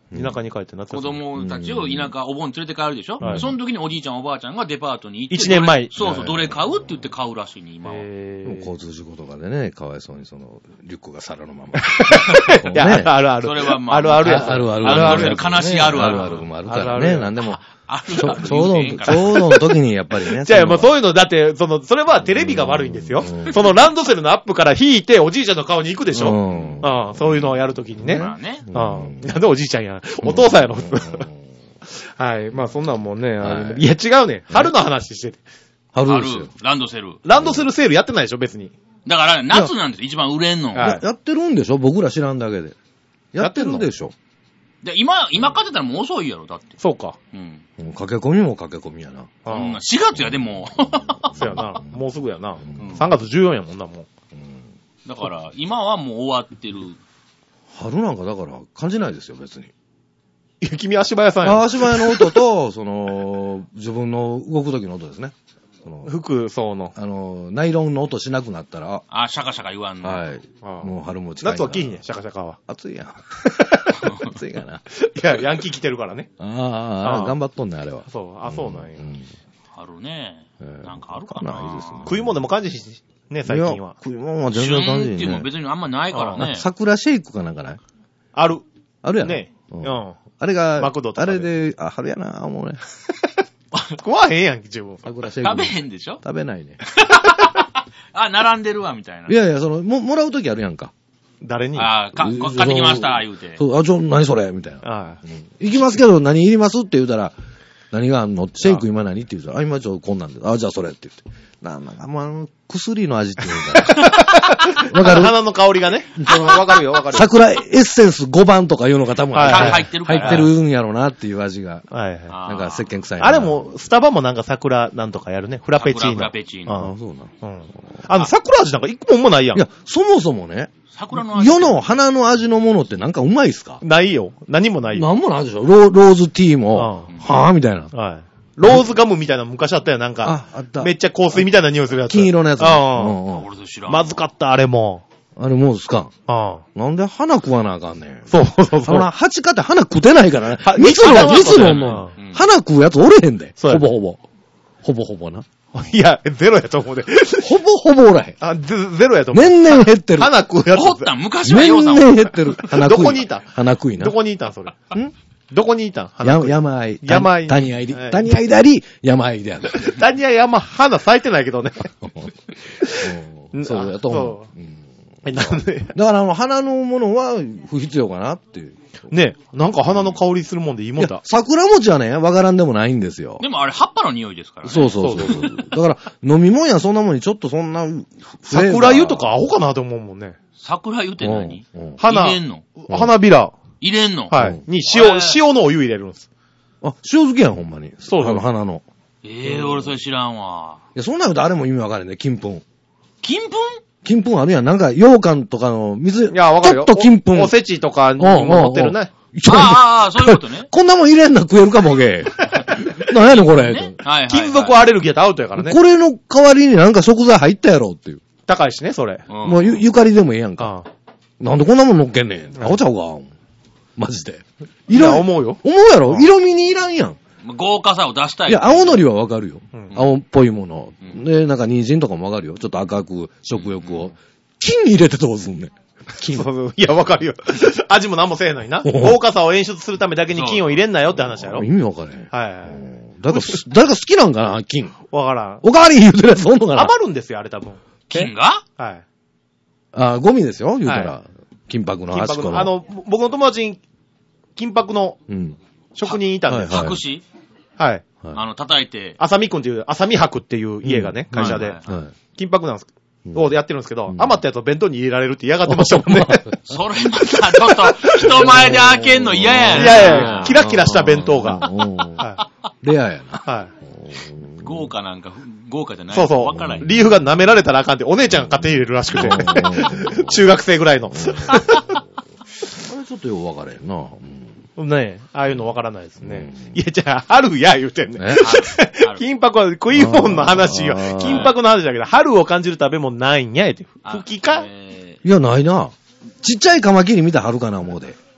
田舎に帰って夏子供たちを田舎、お盆連れて帰るでしょ、 はい、 その時におじいちゃんおばあちゃんがデパートに行って。 一年前。 そうそう、どれ買うって言って買うらしいに、今は。 交通事故とかでね、かわいそうにその、リュックが皿のまま。 いや、あるあるある。 それはまあ。 あるあるやつ。 あるあるあるある。悲しいあるある。 あるあるもあるからね、なんでも。 あるある。 ちょうど、ちょうどの時にやっぱりね。 じゃあ、もうそういうの、だって、その、それはテレビが悪いんですよ。そのランドセルのアップから引いて、おじいちゃんの顔に行くでしょ。うん。そういうのをやるときにね。 まあね。 うん。なんでおじいちゃんや。お父さんやろ。はい。まあそんなんもんね。いや違うね。春の話してて。 春ですよ。 ランドセル。 ランドセルセールやってないでしょ、別に。 だから、夏なんですよ、一番売れんの。 やってるんでしょ僕ら知らんだけで。やってるでしょ。 で、今、今買ってたらもう遅いやろ、だって。 そうか。 うん。 駆け込みも駆け込みやな。 そんな、しがつやで、もう。そうやな。もうすぐやな。さんがつじゅうよっかやもんな、もう。 だから、今はもう終わってる。 春なんかだから感じないですよ、別に。 いや、君足早さんや。 足早の音と、その、自分の動く時の音ですね。 服装の。 あの、ナイロンの音しなくなったら。 あ、シャカシャカ言わんの。 はい。もう春も近い。 夏は着ひんねん、シャカシャカは。 暑いやん。暑いかな。いや、ヤンキー着てるからね。 ああ、頑張っとんねん、あれは。 そう、あ、そうなんや。 春ね。なんかあるかな。 いいですね。食い物でも感じし、ね、最近は。 食い物は全然感じない。っていうの別にあんまないからね。 桜シェイクかなんかないある。 あるやん。 ね。うん。 あれが、 マクドとか。 あれで、あ、春やな、もうね。 食わへんやん、自分。 桜シェイク。 食べへんでしょ食べないね。 あ、並んでるわ、みたいな。 いやいや、その、も、もらうときあるやんか。 誰にああ、か、買ってきました、言うて。 そう、あ、ちょ、何それみたいな。 ああ。 行きますけど、何いりますって言うたら、何があんのシェイク今何って言うたら、あ、今ちょっとこんなんで。あ、じゃあそれって言って。なんか、まあ、薬の味って言うから。 わかる花の香りがね。わかるよ、わかるよ。 桜エッセンスごばんとかいうのが多分入ってるから。 入ってるんやろうなっていう味が。 はいはい。 なんか石鹸臭い。 あれも、スタバもなんか桜なんとかやるね。フラペチーノ。 フラペチーノ。 あ、そうな。 うん。あの、桜味なんか一個もないやん。 いや、そもそもね。 桜の味。 世の花の味のものってなんかうまいっすか？ ないよ。何もないよ。 何もないでしょ。ローズティーも、はぁみたいな。 はい。ローズガムみたいなの昔あったよ、なんか。 あ、あった。 めっちゃ香水みたいな匂いするやつ。 金色のやつ。 ああ。 俺と知らん。 まずかった、あれも。 あれもうですか？ ああ。 なんで花食わなあかんねん。 そうそうそう。 ほら、蜂かって花食ってないからね。 蜜の、蜜のの。花食うやつおれへんで。ほぼほぼ。ほぼほぼな。 いや、ゼロやと思うで。 ほぼほぼおらへん。 あ、ゼロやと思う。 年々減ってる。 花食うやつ。 おったん昔はようさん。年々減ってる。花食い。 どこにいた花食いな。 どこにいたんそれ。んどこにいたんや、山あい。 山あい。 谷あいで。谷あいであり、山あいである。 谷あい山、花咲いてないけどね。 そうやと思う。 なんでだからあの、花のものは不必要かなっていう。 ねなんか花の香りするもんでいいもんだ。 桜餅はね、わからんでもないんですよ。 でもあれ葉っぱの匂いですからね。 そうそうそうそう。だから、飲み物やそんなもんにちょっとそんな、 桜湯とかアホかなと思うもんね。 桜湯って何？ 花、 入れんの？ 花びら。 入れんの？ はい。に塩、塩のお湯入れるんです。 あ、塩漬けやん、ほんまに。 そうそう。 花の。 ええ、俺それ知らんわ。 いや、そんなの誰も意味わかんないね、金粉。 金粉？ 金粉あるやん。なんか、羊羹とかの水、 いや、わかるよ。 ちょっと金粉。 おせちとかにも乗ってるね。 ああ、そういうことね。 こんなもん入れんな食えるかもげ。なんやねん、これ。 金属アレルギーやったらアウトやからね。 これの代わりになんか食材入ったやろっていう。 高いしね、それ。 もうゆ、ゆかりでもええやんか。なんでこんなもん乗っけんねん。あおちゃうか。マジで。 いや、思うよ。 思うやろ色味にいらんやん。 豪華さを出したい。 いや、青のりはわかるよ。青っぽいもの。で、なんか人参とかもわかるよ。ちょっと赤く食欲を。金入れてどうすんねん。金。 いや、わかるよ。味も何もせえのにな。豪華さを演出するためだけに金を入れんなよって話やろ。 意味わかれへん。 はい。 誰か、誰か好きなんかな金。 わからん。 おかわり言うてるやつおんのかな余るんですよ、あれ多分。 金が？ はい。 あ、ゴミですよ、言うたら。金箔の端っこの。 あの、僕の友達に、金箔の職人いたんです。 白紙？ はい。 あの、叩いて。 浅見くんっていう、浅見博っていう家がね、会社で。金箔なんです。をやってるんですけど、余ったやつを弁当に入れられるって嫌がってましたもんね。 それまたちょっと、人前で開けんの嫌やん。 いやいや、キラキラした弁当が。 レアやな。 はい。 豪華なんか、豪華じゃない。 そうそう。 わからん。 リーフが舐められたらあかんって、お姉ちゃんが勝手に入れるらしくて。中学生ぐらいの。 あれちょっとよくわからへんな。 ねえ、ああいうのわからないですね。いや、じゃあ、春や言うてんね。金箔は食い物の話よ。金箔の話だけど、春を感じる食べ物ないんやえて。吹きか？ いや、ないな。ちっちゃいカマキリ見たら春かな思うで。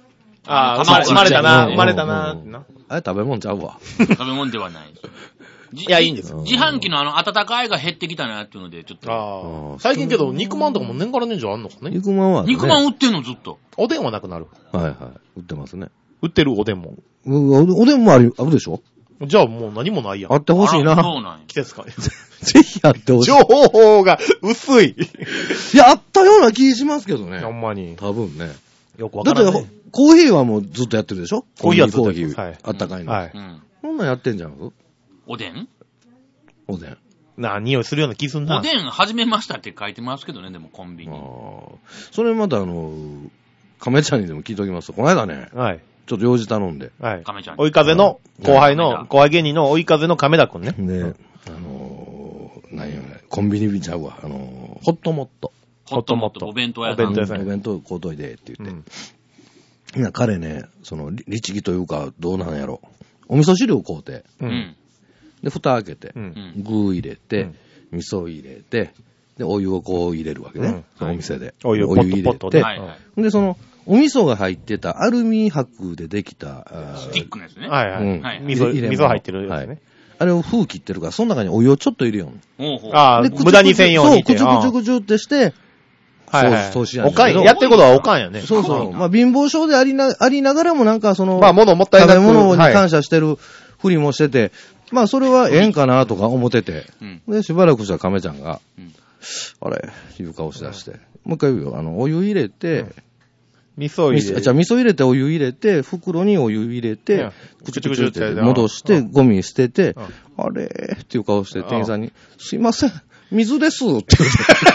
ああ、 卵生まれたな、 うん生まれたなってな。 あれ食べ物ちゃうわ。 食べ物ではない。 いや、いいんですよ。 自販機のあの、温かいが減ってきたなっていうので、ちょっと。 ああ。最近けど、肉まんとかも年から年中あんのかね。 肉まんは、ね。 肉まん売ってんのずっと。 おでんはなくなる。 はいはい。売ってますね。 売ってるおでんも。 うおおでんもある、あるでしょ？ じゃあもう何もないやん。 あってほしいな。 あらそうなんや。 季節か。 ぜひあってほしい。 情報が薄い。 いや、あったような気しますけどね。 ほんまに。 多分ね。 よくわだって、 からんね。 コーヒーはもうずっとやってるでしょ？ コーヒーはずっとコーヒー、 やってますはいあったかいの。 はい。 うん。 そんなんやってんじゃん。 おでんおでん。 なあ、匂いするような気すんな。 おでん始めましたって書いてますけどね、でもコンビあニ。 ーそれまたあの、亀ちゃんにでも聞いときますと、この間ね、 はい。 ちょっと用事頼んで。 はい。 亀ちゃんに追い風の後輩の、 はい後輩芸人の追い風の亀田くんね。 で、あのー、何やね、コンビニちゃうわ、あのー、ホットモット。 ホットモット、お弁当屋さん。 お弁当屋さんお弁当買うといてって言って。 うん。 いや、彼ね、その、り律儀というか、どうなんやろ。お味噌汁を買うて、 う。 うんん。 で、蓋開けて、 う。 うんん。 具入れて、 うん味噌入れて、で、お湯をこう入れるわけね。 うんそのお店で。 お湯ポットポットでね。 はいはで、その、お味噌が入ってたアルミ箔でできた、あースティックのやつね。 はいはい。 うんはい味噌、 入れ味噌入ってるやつはいね。 あれを封切ってるから、その中にお湯をちょっと入れよう。 ほうほう。 ああ、 で無駄にせんようにって。 そう、くちゅくちゅくちゅってして、 はいはい。 そうそうしやんおかん、 けどやってることはおかんやね。 そうそう。 すごいなまあ、貧乏症でありな、ありながらもなんかその、 まあ、物もったいなく。 食べ物にはい感謝してるふりもしてて、まあ、それはええんかなとか思ってて、 うん。 で、しばらくしたら亀ちゃんが、 うんあれ、いう顔しだして、もう一回言うよ。あの、お湯入れて、 味噌入れ味噌じゃあ味噌入れてお湯入れて、袋にお湯入れて、くちゅくちゅって戻して、ゴミ捨てて、あれっていう顔して店員さんに、すいません、水ですって言う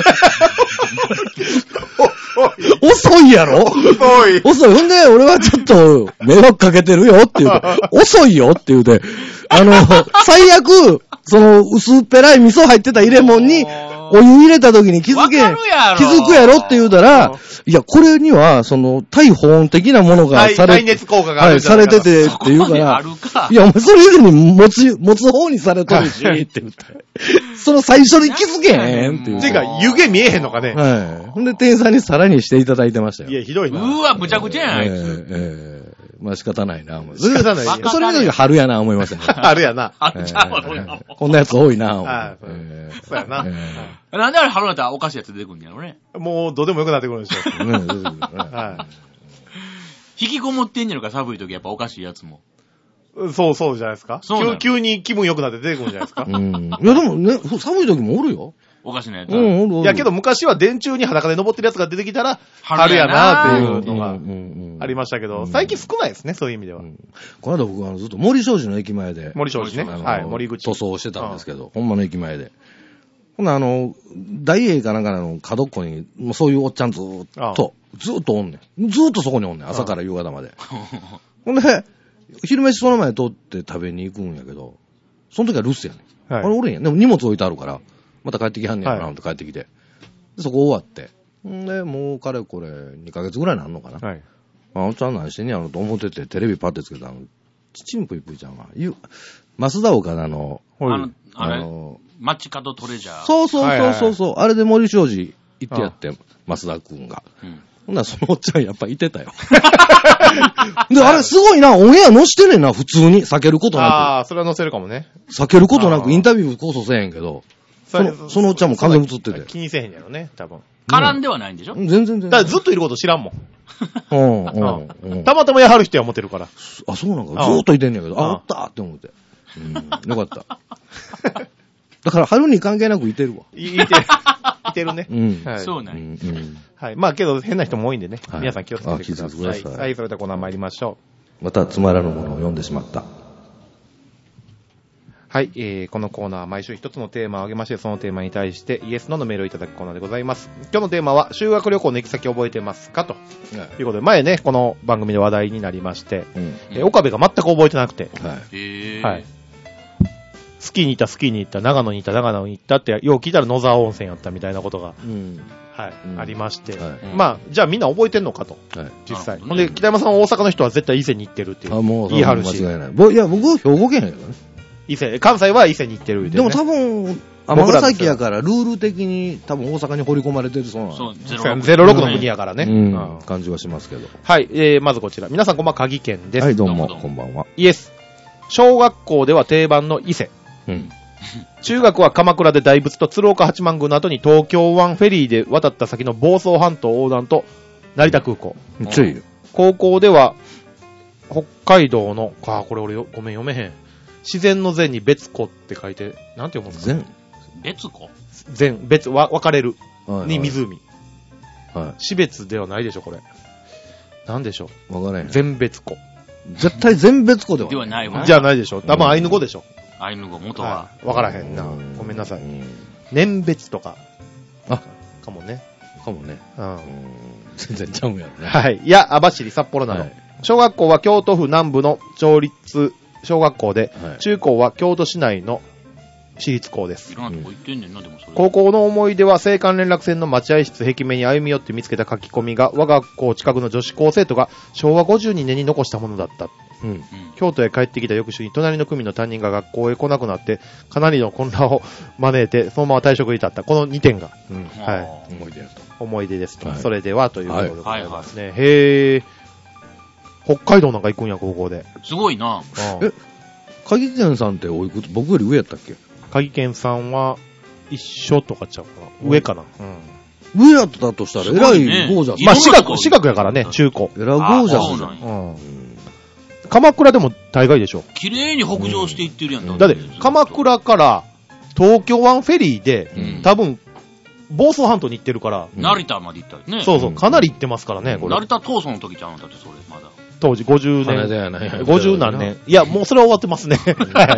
て。遅いやろ遅い。 遅い。ほんで、俺はちょっと迷惑かけてるよって言うて、遅いよって言うて、あの、最悪、その薄っぺらい味噌入ってた入れ物に、お湯入れた時に気づけ、 わかるやろ気づくやろって言うたら、いや、これには、その、対保温的なものがされ、 耐熱効果があはい、 るんじゃないかな。 されててって言うからそこまであるか、 いや、お前それ以前に持つ、持つ方にされとるし、って言って。その最初に気づけへんって言うて。 てか、湯気見えへんのかね。 はい。ほんで、店員さんにさらにしていただいてましたよ。 いや、ひどいうな。 ーわ、むちゃくちゃやん、あいええつ。 ええまあ仕方ないな、思う。 仕方ないバカそれの時春やな、思いましたね。 あるやな。 あっちゃうわ、 ええ俺もこんなやつ多いな、思うはいええそうやな。 えなんであれ春だったらおかしいやつ出てくるんやろね。 もう、どうでもよくなってくるんでしょ。 えねそうですねは引きこもってんやろか、寒い時やっぱおかしいやつも。 い。そうそうじゃないですか。 そうなの急急に気分良くなって出てくるんじゃないですか。 うん。いや、でもね、寒い時もおるよ。 おかしなやつ。 うん、おるおる。 いや、けど昔は電柱に裸で登ってるやつが出てきたら、春春ややななっていうのがうんうんうんありましたけど、 うん最近少ないですね、そういう意味では。 うんこの間僕、あの、ずっと森商事の駅前で、 森庄司ね。 あのはい、森口。 塗装してたんですけど、ほんまの駅前で。ほんなあの、大英かなんかの角っこに、もうそういうおっちゃんずーっと、ずーっとおんねん。ずーっとそこにおんねん。朝から夕方まで。ほんで、昼飯その前通って食べに行くんやけど、その時は留守やねん。 はいあれおるんや。でも荷物置いてあるから、また帰ってきはんねやろな、 はいって帰ってきて。でそこ終わって。んで、もうかれこれにかげつぐらいなんのかな。 はい。 あおっちゃん何してんやろと思ってて、テレビパッてつけたの。ちんぷいぷいちゃんは。ゆ、増田岡田の、 あの、ああれ、 の、 街角トレジャー。 そうそうはいはいはいそうそう、あれで森商事行ってやって、増田くんが。 うん。 ほんならそのおっちゃんやっぱいてたよ。で、あれすごいな、オンエア載してねんな、普通に。避けることなああ、それは載せるかもね。 く。避けることなあーくインタビューこそせえへんけど、そのそのおっちゃんも完全に映ってて気にせえへんやろね、多分。 絡んではないんでしょ、 全然全然。 だからずっといること知らんもん。 うんうんうん。 たまたまやはる人は思ってるから。 あ、そうなんか。ずあーっといてんねんけど、あ、 あおったって思って。うん、よかった。だから春に関係なくいてるわ。 いいてる。いてるね。 うん。 はい。 うそうなんや。 んうん。 はい。まあけど変な人も多いんでね。 はい皆さん気をつけてくだあ気をつけてくさい。 ださいはい。それではコーナー参りましょまたつまらぬものを読んでしまった。 う。はい。えー、このコーナーは毎週一つのテーマを挙げまして、そのテーマに対してイエス・ノーのメールをいただくコーナーでございます。今日のテーマは、修学旅行の行き先覚えてますかということで、前ね、この番組で話題になりまして、 うん。 えー岡部が全く覚えてなくて、 はい。 へぇー。 はい。スキーに行った、スキーに行った、長野に行った、長野に行ったって、よう聞いたら野沢温泉やったみたいなことが、 うん。 はい、 うんありまして、 はいまあ、じゃあみんな覚えてんのかと、 はい。 実際。 なるほどねほんで、北山さんは大阪の人は絶対伊勢に行ってるっていう。 あ、もう、 言い張るし。 間違いない。ぼいや、僕、兵庫県やけどね。 伊勢、関西は伊勢に行ってる言うてね、 でも多分、 尼崎やからルール的に多分大阪に掘り込まれてるそうなそう、 ゼロろくの国やからね。 うん、感じはしますけど。 はい、えー、まずこちら。皆さんこんばんは、鍵県です。 はい、どうも、こんばんは。 イエス。小学校では定番の伊勢。うん。中学は鎌倉で大仏と鶴岡八幡宮の後に東京湾フェリーで渡った先の房総半島横断と成田空港。 めっちゃいいよ。 高校では北海道の、あ、これ俺ごめん読めへん。自然の善に別湖って書いて、なんて読むんですか？ 善別湖？ 善、別、わ、分かれる。に湖。 はい。 死別ではないでしょ、これ。なんでしょう。分からへん。 善別湖。 絶対全別湖ではではないわ。 じゃないでしょ。多分アイヌ語でしょ。 アイヌ語元は。 わからへんな。ごめんなさい。年別とか。 あ、 かもね。 かもね。 うん。 全然ちゃうんやろね。 はい。いや、網走、札幌など。小学校は京都府南部の町立小学校で、中高は京都市内の私立校です。 いろんなとこ行ってんねんな、でもそれ。 高校の思い出は青函連絡船の待合室壁面に歩み寄って見つけた書き込みが我が校近くの女子高生徒がしょうわごじゅうにねんに残したものだった。うん、京都へ帰ってきた翌週に隣の組の担任が学校へ来なくなってかなりの混乱を招いてそのまま退職に至った。このにてんが、うん、はい、 思い出ですと。 思い出ですと、はい、それではということでございますね。はいはいはい、へー、北海道なんか行くんや、高校で。 すごいな。 え、鍵健さんっておいくつ、僕より上やったっけ？ 鍵健さんは一緒とかちゃうかな、上かな、 うん、上やったとしたらえらいゴージャス、 まあ、四角、四角やからね、中高。 えらいゴージャスじゃん。うん。 鎌倉でも大概でしょ。 綺麗に北上していってるやん。 だって、鎌倉から東京湾フェリーで、うん、多分、房総半島に行ってるから。 成田まで行ったりね。 そうそう、かなり行ってますからね、これ。 成田闘争の時ちゃうんだって、それ、まだ。 当時ごじゅうねん。ごじゅう何年。いや、もうそれは終わってますね。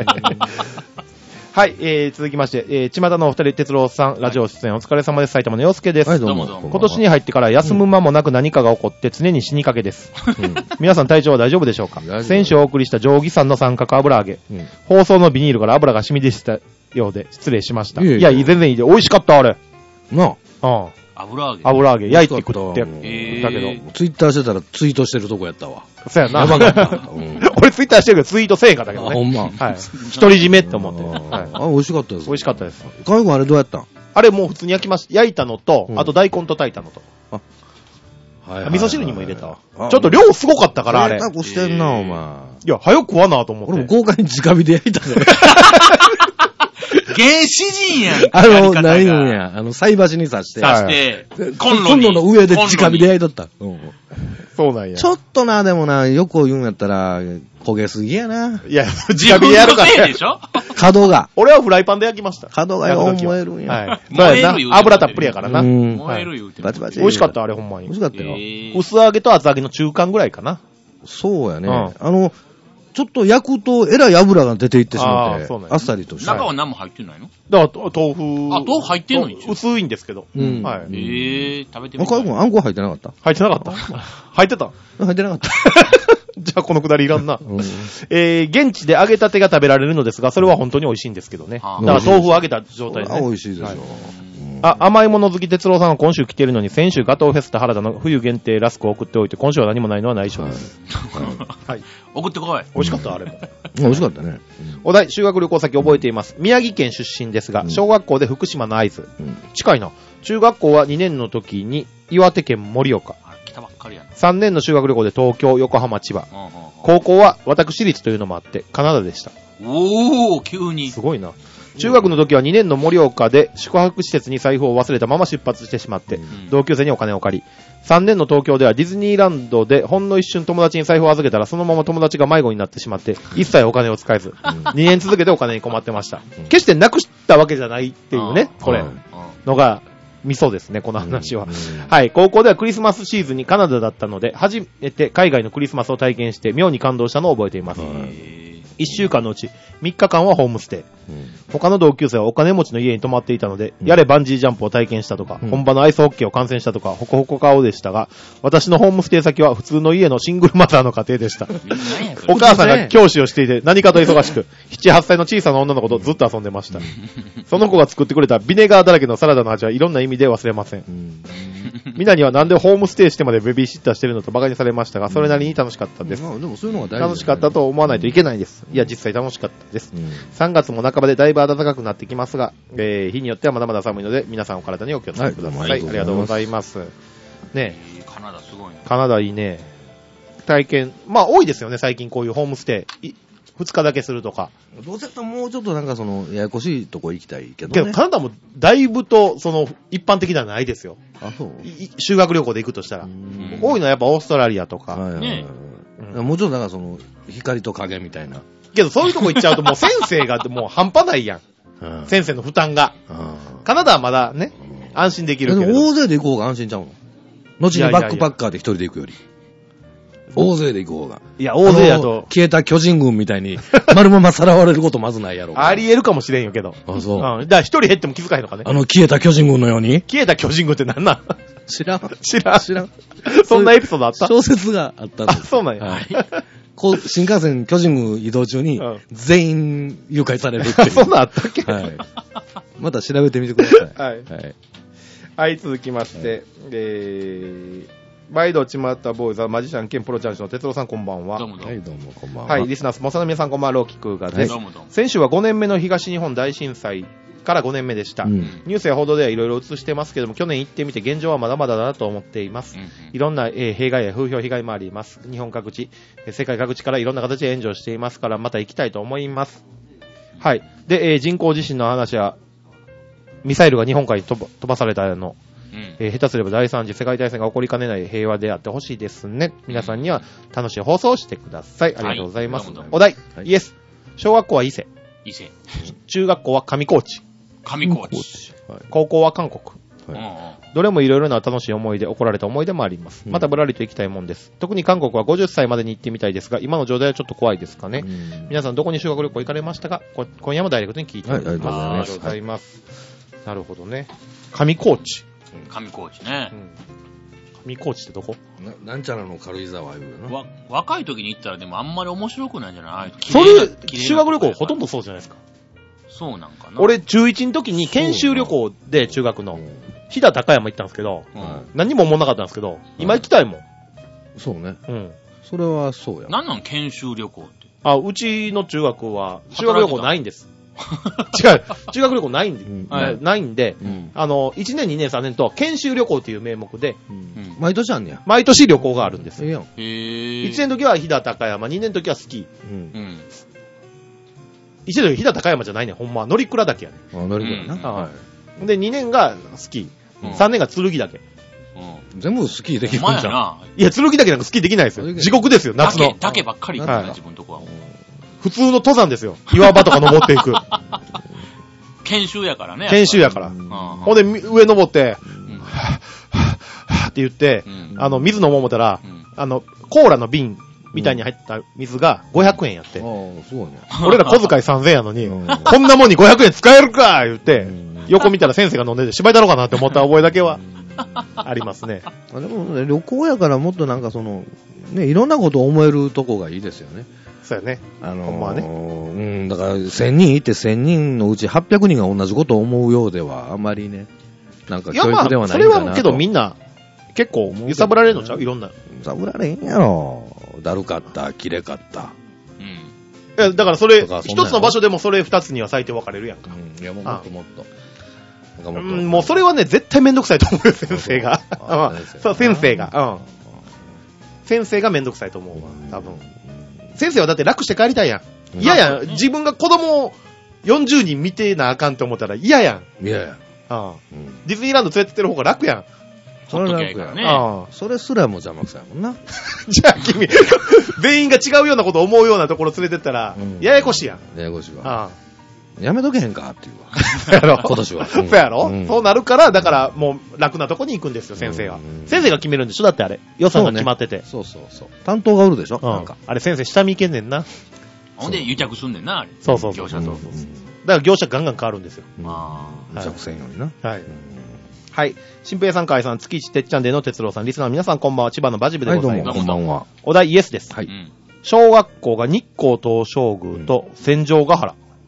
はい、えー、続きまして、えー、巷のお二人、哲郎さん、ラジオ出演お疲れ様です。埼玉の洋介です。 はい、どうもどうも。 今年に入ってから休む間もなく何かが起こって常に死にかけです。うん、皆さん体調は大丈夫でしょうか？先週お送りした定規さんの三角油揚げ、うん。放送のビニールから油が染み出したようで失礼しました。いやいや、いや全然いいで、美味しかった、あれ。 なあ。うん。 油揚げ油揚げ、焼いて食って、 えー、 だけど。 ツイッターしてたらツイートしてるとこやったわ。 そうやな。やばかった。うん、俺ツイッターしてるけどツイートせえかったけどね。 ほんま。 はい。独り占めって思って。はい。 あ、美味しかったです。 美味しかったです。 かみくんあれどうやったん？ あれもう普通に焼きまし、焼いたのと、うん、あと大根と炊いたのと。あ、 はいはい。 味噌汁にも入れたわ。ちょっと量すごかったから、あれ。 贅沢してんな、お前。 いや、早く食わなと思って。 俺も豪快に直火で焼いたんだよ。 原始人やん。 あの、何言うんや。あの、菜箸に刺して。 刺して、 コンロに。コンロの上で直火で焼いとった。うん。 そうなんや。 ちょっとな、でもな、よく言うんやったら、焦げすぎやな。 いや、直火でやるから。 自分のせいでしょ？ 角が。 俺はフライパンで焼きました。 角がよう燃えるんや。 はい。燃える言うて。油たっぷりやからな。 燃える言うて。 バチバチ。 美味しかった、あれほんまに。 美味しかったよ。 薄揚げと厚揚げの中間ぐらいかな。 そうやね。あの、ちょっと焼くとえらい油が出ていってしまって、あっさりとして。 中は何も入ってないの？ だから豆腐。 あ、豆腐入ってんのに薄いんですけど。うん。はい。 えー、食べてみて。 あ、かいくんあんこ入ってなかった？ 入ってなかった。入ってた？ 入ってなかった。 じゃあこのくだりいらんな。うん、えー、現地で揚げたてが食べられるのですが、それは本当に美味しいんですけどね。だから豆腐を揚げた状態でね。 美味しいですよ。はい、 あ、甘いもの好き哲郎さんは今週来てるのに、先週ガトーフェスタ原田の冬限定ラスクを送っておいて、今週は何もないのは内緒です。 はい。はい、送ってこい。 美味しかった、あれも。 美味しかったね。 お題、修学旅行先覚えています。宮城県出身ですが、小学校で福島の会津。うん、近いな。中学校はにねんの時に岩手県盛岡。 来たばっかりやな。 さんねんの修学旅行で東京、横浜、千葉。うんうんうん、高校は私立というのもあって、カナダでした。 おー、急に。 すごいな。中学の時はにねんの盛岡で宿泊施設に財布を忘れたまま出発してしまって、うん、同級生にお金を借り、さんねんの東京ではディズニーランドでほんの一瞬友達に財布を預けたらそのまま友達が迷子になってしまって一切お金を使えず、うん、にねん続けてお金に困ってました。うん、決してなくしたわけじゃないっていうね、これのがミソですね、この話は、うんうん。はい、高校ではクリスマスシーズンにカナダだったので初めて海外のクリスマスを体験して妙に感動したのを覚えています。いっしゅうかんのうちみっかかんはホームステイ、うん、他の同級生はお金持ちの家に泊まっていたので、うん、やれバンジージャンプを体験したとか、うん、本場のアイスホッケーを観戦したとかホコホコ顔でしたが、私のホームステイ先は普通の家のシングルマザーの家庭でした。お母さんが教師をしていて何かと忙しくなな、はっさいの小さな女の子とずっと遊んでました。その子が作ってくれたビネガーだらけのサラダの味は、いろんな意味で忘れません。 みんなにはなんでホームステイしてまでベビーシッターしてるのとバカにされましたが、それなりに楽しかったです。 まあ、でもそういうのが大事、ね、 楽しかったと思わないといけないです。いや、実際楽しかったです。うん、さんがつも半ばでだいぶ暖かくなってきますが、えー、日によってはまだまだ寒いので、皆さんお体にお気をつけください。はい、ありがとうございます。ねえー、カナダすごいね。 カナダいいね。体験、まあ多いですよね、最近こういうホームステイ。ふつかだけするとか。 どうせやったらもうちょっとなんかその、ややこしいとこ行きたいけどね。 けどカナダもだいぶと、その、一般的ではないですよ。 あ、そう修学旅行で行くとしたら。多いのはやっぱオーストラリアとか。 はいはいはい、うん、もうちょっとなんかその、光と影みたいな。 けどそういうとこ行っちゃうともう先生がもう半端ないやん。うん、先生の負担が。うん、カナダはまだね、安心できるけど。 でも大勢で行く方が安心ちゃうの？後にバックパッカーで一人で行くより。大勢で行く方が。 いや、大勢やと。 消えた巨人軍みたいに、丸ままさらわれることまずないやろ。 あり得るかもしれんよけど。 あ、そう。 うん。だから一人減っても気づかへんのかね。 あの消えた巨人軍のように消えた巨人軍って何なん？ 知らん。 知らん。 知らん。 そんなエピソードあった？ 小説があったんです。 あ、そうなんや。 はい。こう、新幹線巨人軍移動中に、全員誘拐されるっていう。 そんなんあったっけ？ はい。また調べてみてください。 はい。はい。はい、続きまして、はい、えー、毎度ちまったボーイズはマジシャン兼プロチャンシの哲郎さんこんばんは。 どうもどうも。 はい、どうもこんばんは。 はい、リスナースモサの皆さんこんばんは、ローキクーガです。 どうもどうも。 先週はごねんめの東日本大震災からごねんめでした。うん、ニュースや報道ではいろいろ映してますけども、去年行ってみて現状はまだまだだなと思っています。うんうん、いろんな、えー、弊害や風評被害もあります。日本各地、世界各地からいろんな形で援助していますから、また行きたいと思います。はい。で、えー、人工地震の話は、ミサイルが日本海に飛ば、飛ばされたの、うんえー、下手すれば第三次世界大戦が起こりかねない平和であってほしいですね。皆さんには楽しい放送をしてください。ありがとうございます。はい、どうもどうもお題、はい、イエス。小学校は伊勢。 伊勢。 中学校は上高地。 上高地。 はい、高校は韓国。 はい、 どれもいろいろな楽しい思い出、怒られた思い出もあります。またぶらりと行きたいもんです。特に韓国はごじゅっさいまでに行ってみたいですが、今の状態はちょっと怖いですかね。皆さんどこに修学旅行行かれましたか？今夜もダイレクトに聞いております。はい、ありがとうございます。はい、なるほどね。上高地。 上高地ね。 上高地ってどこ？ な、なんちゃらの軽井沢いうの？ わ、若い時に行ったらでもあんまり面白くないんじゃない？ それ、修学旅行ほとんどそうじゃないですか。 そうなんかな。 俺、中いちの時に研修旅行で中学の、飛騨高山行ったんですけど、うん、何にも思わなかったんですけど、今行きたいもん。 そうね。うん。それはそうや。 なんなん研修旅行って。 あ、うちの中学は、修学旅行ないんです。違う、中学旅行ないんで、うん、ないんで、うん、あの、いちねん、にねん、さんねんと研修旅行という名目で、 うん、毎年あんねや。 毎年旅行があるんですよ。 へー。 いちねんの時は飛騨高山、にねんの時はスキー。うん。いちねんの時飛騨高山じゃないねん、ほんま。乗鞍岳やねん。 あ、乗鞍な。 うん、はい。で、にねんがスキー。うん、さんねんが剣岳。 うん、全部スキーできるんじゃん。 いや、剣岳なんかスキーできないですよ。地獄ですよ、夏の。 岳ばっかり行くからね、自分のとこは。 普通の登山ですよ。岩場とか登っていく。 研修やからね。 研修やから。ほんで、上登って、うん、はぁ、はぁ、はぁって言って、うん、あの、水飲もう思ったら、うん、あの、コーラの瓶みたいに入った水がごひゃくえんやって。 うん、そうね。 俺ら小遣いさんぜんえんやのに、うん、こんなもんにごひゃくえん使えるか言って、うん、横見たら先生が飲んでて芝居だろうかなって思った覚えだけはありますね。 あでもね、旅行やからもっとなんかその、ね、いろんなことを思えるとこがいいですよね。 そうやね。 あのー、ほんまはね。うん、だからせんにんいてせんにんのうちはっぴゃくにんが同じことを思うようではあまりね、なんか教育ではないかなと。いやまあ、 それはけどみんな結構揺さぶられるのちゃう？いろんな。 揺さぶられへんやろ。だるかった、きれかった。 うん。いや、だからそれ、一つの場所でもそれ二つには最低分かれるやんか。 うん。いやもうもっともっと。 うん、もうそれはね、絶対めんどくさいと思うよ、先生が。そう、先生が。うん。先生がめんどくさいと思うわ、多分。先生はだって楽して帰りたいやん。嫌やん。自分が子供をよんじゅうにん見てなあかんと思ったら嫌やん。 嫌や。 ああ、うん。ディズニーランド連れてってる方が楽やん。 それ楽やね。ああ。それすらも邪魔くさいもんな。 じゃあ君、全員が違うようなことを思うようなところ連れてったら、うん、ややこしいやん。 ややこしいわ。ああ。やめとけへんかっていうわ。 そうやろ今年は。 そうやろ、うん、そうなるから、だからもう楽なとこに行くんですよ、先生が。うんうん、先生が決めるんでしょだってあれ。予算が決まってて。 そう、ね、そうそうそう。担当がおるでしょ、うん、なんか。 あれ先生下見いけんねんな。 ほんで癒着すんねんな、あれ。 そうそうそう。業者と。うんうん、だから業者ガンガン変わるんですよ。 まあ。癒着せんようにな。 はい。はい。新平さん、海さん、月一てっちゃんでの哲郎さん、リスナーの皆さん、こんばんは。千葉のバジブでございます。 はい、どうも、こんばんは。 お題イエスです。 はい。うん、 小学校が日光東照宮と戦場ヶ原。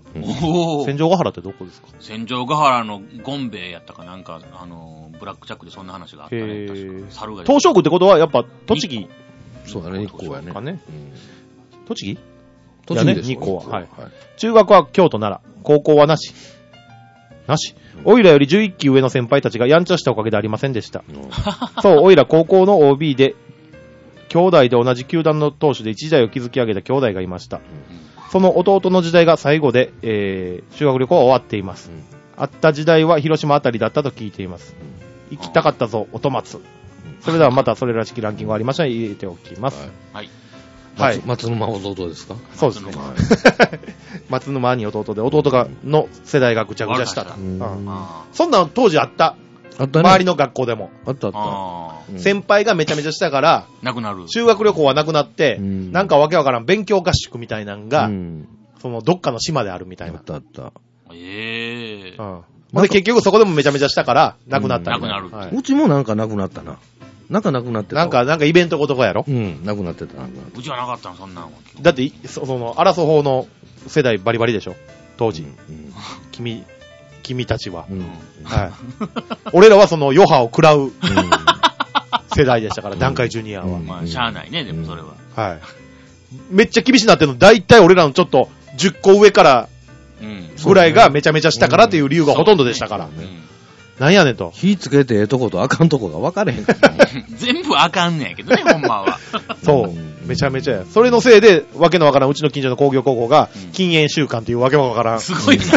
お戦場ヶ原ってどこですか？ 戦場ヶ原のゴンベイやったかなんか、あの、ブラックジャックでそんな話があったね。 へ確か猿が。 東照宮ってことはやっぱ栃木。 そうだね、日光やね。 かね。栃木？ 栃木でしょ。 日光は。はい。中学は京都奈良。高校はなし。なし。おいらよりじゅういっき上の先輩たちがやんちゃしたおかげでありませんでした。そう、おいら高校の オービー で、兄弟で同じ球団の投手で一時代を築き上げた兄弟がいました。その弟の時代が最後で、えー、修学旅行は終わっています。あった時代は広島あたりだったと聞いています。行きたかったぞ、音松。それではまたそれらしきランキングがありましたら入れておきます。 はい。 はい。 松沼弟ですか？ そうですね。松沼兄弟で、弟が、の世代がぐちゃぐちゃしたと。そんなん当時あった。あったね。周りの学校でも。 あったあった。 先輩がめちゃめちゃしたから、 なくなる。 修学旅行はなくなって、なんかわけわからん勉強合宿みたいなのが、そのどっかの島であるみたいな。 あったあった。 ええ。 うん。で、結局そこでもめちゃめちゃしたから、なくなった。 なくなる。 うちもなんかなくなったな。なんかなくなってた。 なんか、なんかイベントごとかやろ？ うん、なくなってた。 うちはなかったの、そんなの。 だって、その、争う方の世代バリバリでしょ？当時。君、君たちは。はい。俺らはその余波を食らう世代でしたから、団塊ジュニアは。 まあ、しゃあないね、でもそれは。 はい。めっちゃ厳しいなってるの、大体俺らのちょっとじゅっこ上からぐらいがめちゃめちゃしたからっていう理由がほとんどでしたから。なんやねんと。 火つけてええとことあかんとこが分かれへんから。 全部あかんねんやけどね、ほんまは。 そう。めちゃめちゃや。それのせいで、わけのわからんうちの近所の工業高校が、禁煙習慣っていうわけのわからん。 すごいな。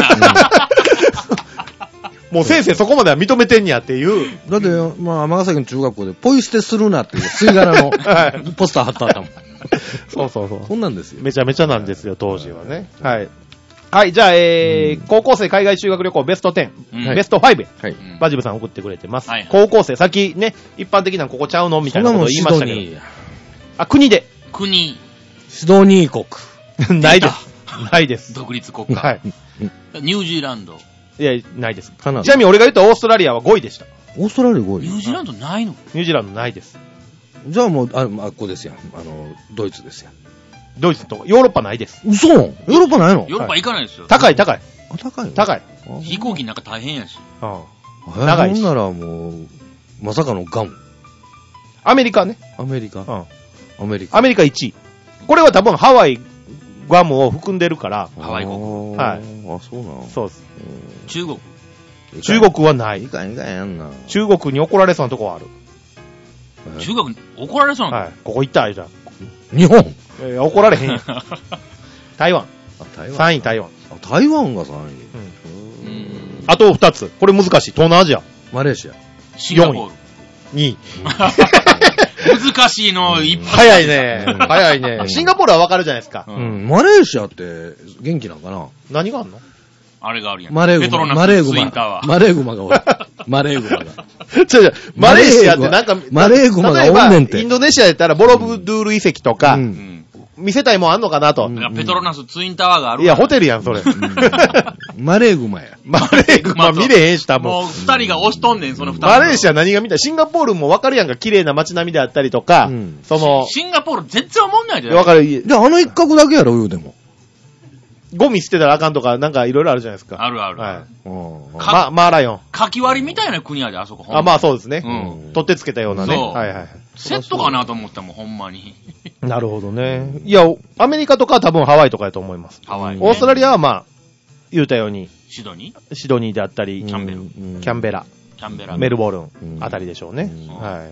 もう先生そこまでは認めてんやっていう。 だって、まあ、尼崎の中学校で、ポイ捨てするなっていう吸い殻のポスター貼ってあったもん。 そうそうそう。 そんなんですよ。 めちゃめちゃなんですよ、当時はね。はい。はい、じゃあ、えー、うん、高校生海外修学旅行ベストじゅう、うん、ベストご、はい、バジブさん送ってくれてます。はい、高校生、先ね、一般的なここちゃうのみたいなことを言いましたけど。あ、国で。 国。 シドニー国。 ないです。ないです。 独立国家。はい。ニュージーランド。 いや、ないです。ちなみに俺が言ったオーストラリアはごいでした。 オーストラリアごい？ ニュージーランドないの？ ニュージーランドないです。 じゃあもう、あ、あっこですやん。あの、ドイツですやん。 ドイツとヨーロッパないです。 嘘？ヨーロッパないの？ ヨーロッパ行かないですよ。 高い高い。 あ、高いの？ 高い。 飛行機なんか大変やし。 ああ。長いし。 ほんならもう、まさかのガム。 アメリカね。 アメリカ。うん。アメリカ。 アメリカいちい。これは多分ハワイ、ガムを含んでるから。 ハワイ国。 はい。 あ、そうなの？ そうです。 中国。 中国はない。 いかんいかんやんな。 中国に怒られそうなとこはある。 中国に怒られそうなはい。ここ行ったらいいじゃん。 日本。 えー、怒られへんやん。台湾。 あ、台湾。 さんい台湾。 あ、台湾がさんい。うん。 あとふたつ。これ難しい。東南アジア。 マレーシア。 シンガポール。 にい。 難しいの、いっぱい。 早いね。早いね。シンガポールはわかるじゃないですか。 うん。マレーシアって元気なんかな？ 何があんの？ あれがあるやん。 マレーグマ。マレーグマ。マレーグマがおる。マレーグマが。 ちょちょ、マレーシアってなんか、 マレーグマがおんねんて。 インドネシアやったらボロブドゥール遺跡とか、見せたいもんあんのかなと。 ペトロナスツインタワーがある。 いや、ホテルやん、それ。 マレーグマや。 マレーグマ見れへんし、多分。 もう二人が押しとんねん、その二人。 マレーシア何が見たい？シンガポールもわかるやんか、綺麗な街並みであったりとか、その。 シンガポール全然思んないで。 わかる。 じゃああの一角だけやろ、言うでも。 ゴミ捨てたらあかんとか、なんかいろいろあるじゃないですか。 あるある。 はい。ま、マーライオン。 かき割りみたいな国やで、あそこ。 あ、まあそうですね。うん。取ってつけたようなね。はいはい。 セットかなと思ったもん、ほんまに。 なるほどね。いや、アメリカとかは多分ハワイとかやと思います。 ハワイ。 オーストラリアはまあ、言うたように。 シドニーシドニーであったり、 キャンベル。 キャンベラ。 キャンベラ。 メルボルンあたりでしょうね。はい。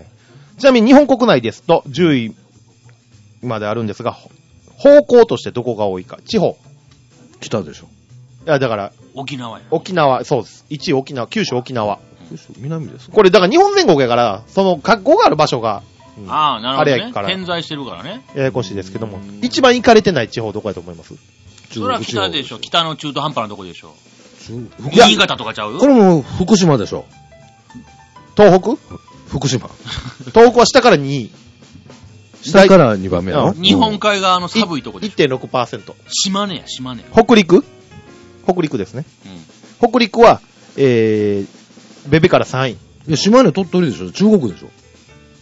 ちなみに日本国内ですと、じゅういまであるんですが、方向としてどこが多いか。地方。 北でしょ。 いや、だから、 沖縄や。 沖縄、そうです。いちい沖縄、九州沖縄。 九州、南ですか？ これ、だから日本全国やから、その格好がある場所が、 うん、ああ、なるほど、ね。点在してるからね。 ややこしいですけども、一番行かれてない地方どこやと思います？ それは北でしょ。北の中途半端なとこでしょ。新潟とかちゃう？ これも福島でしょ。 東北？ 福島。 東北は下からにい。 下からにばんめやろ？ 日本海側の寒いとこでしょ。 いってんろくパーセント。 島根や、島根。 北陸？北陸ですね。うん、北陸は、えー、ベベからさんい。 いや、島根鳥取でしょ。中国でしょ。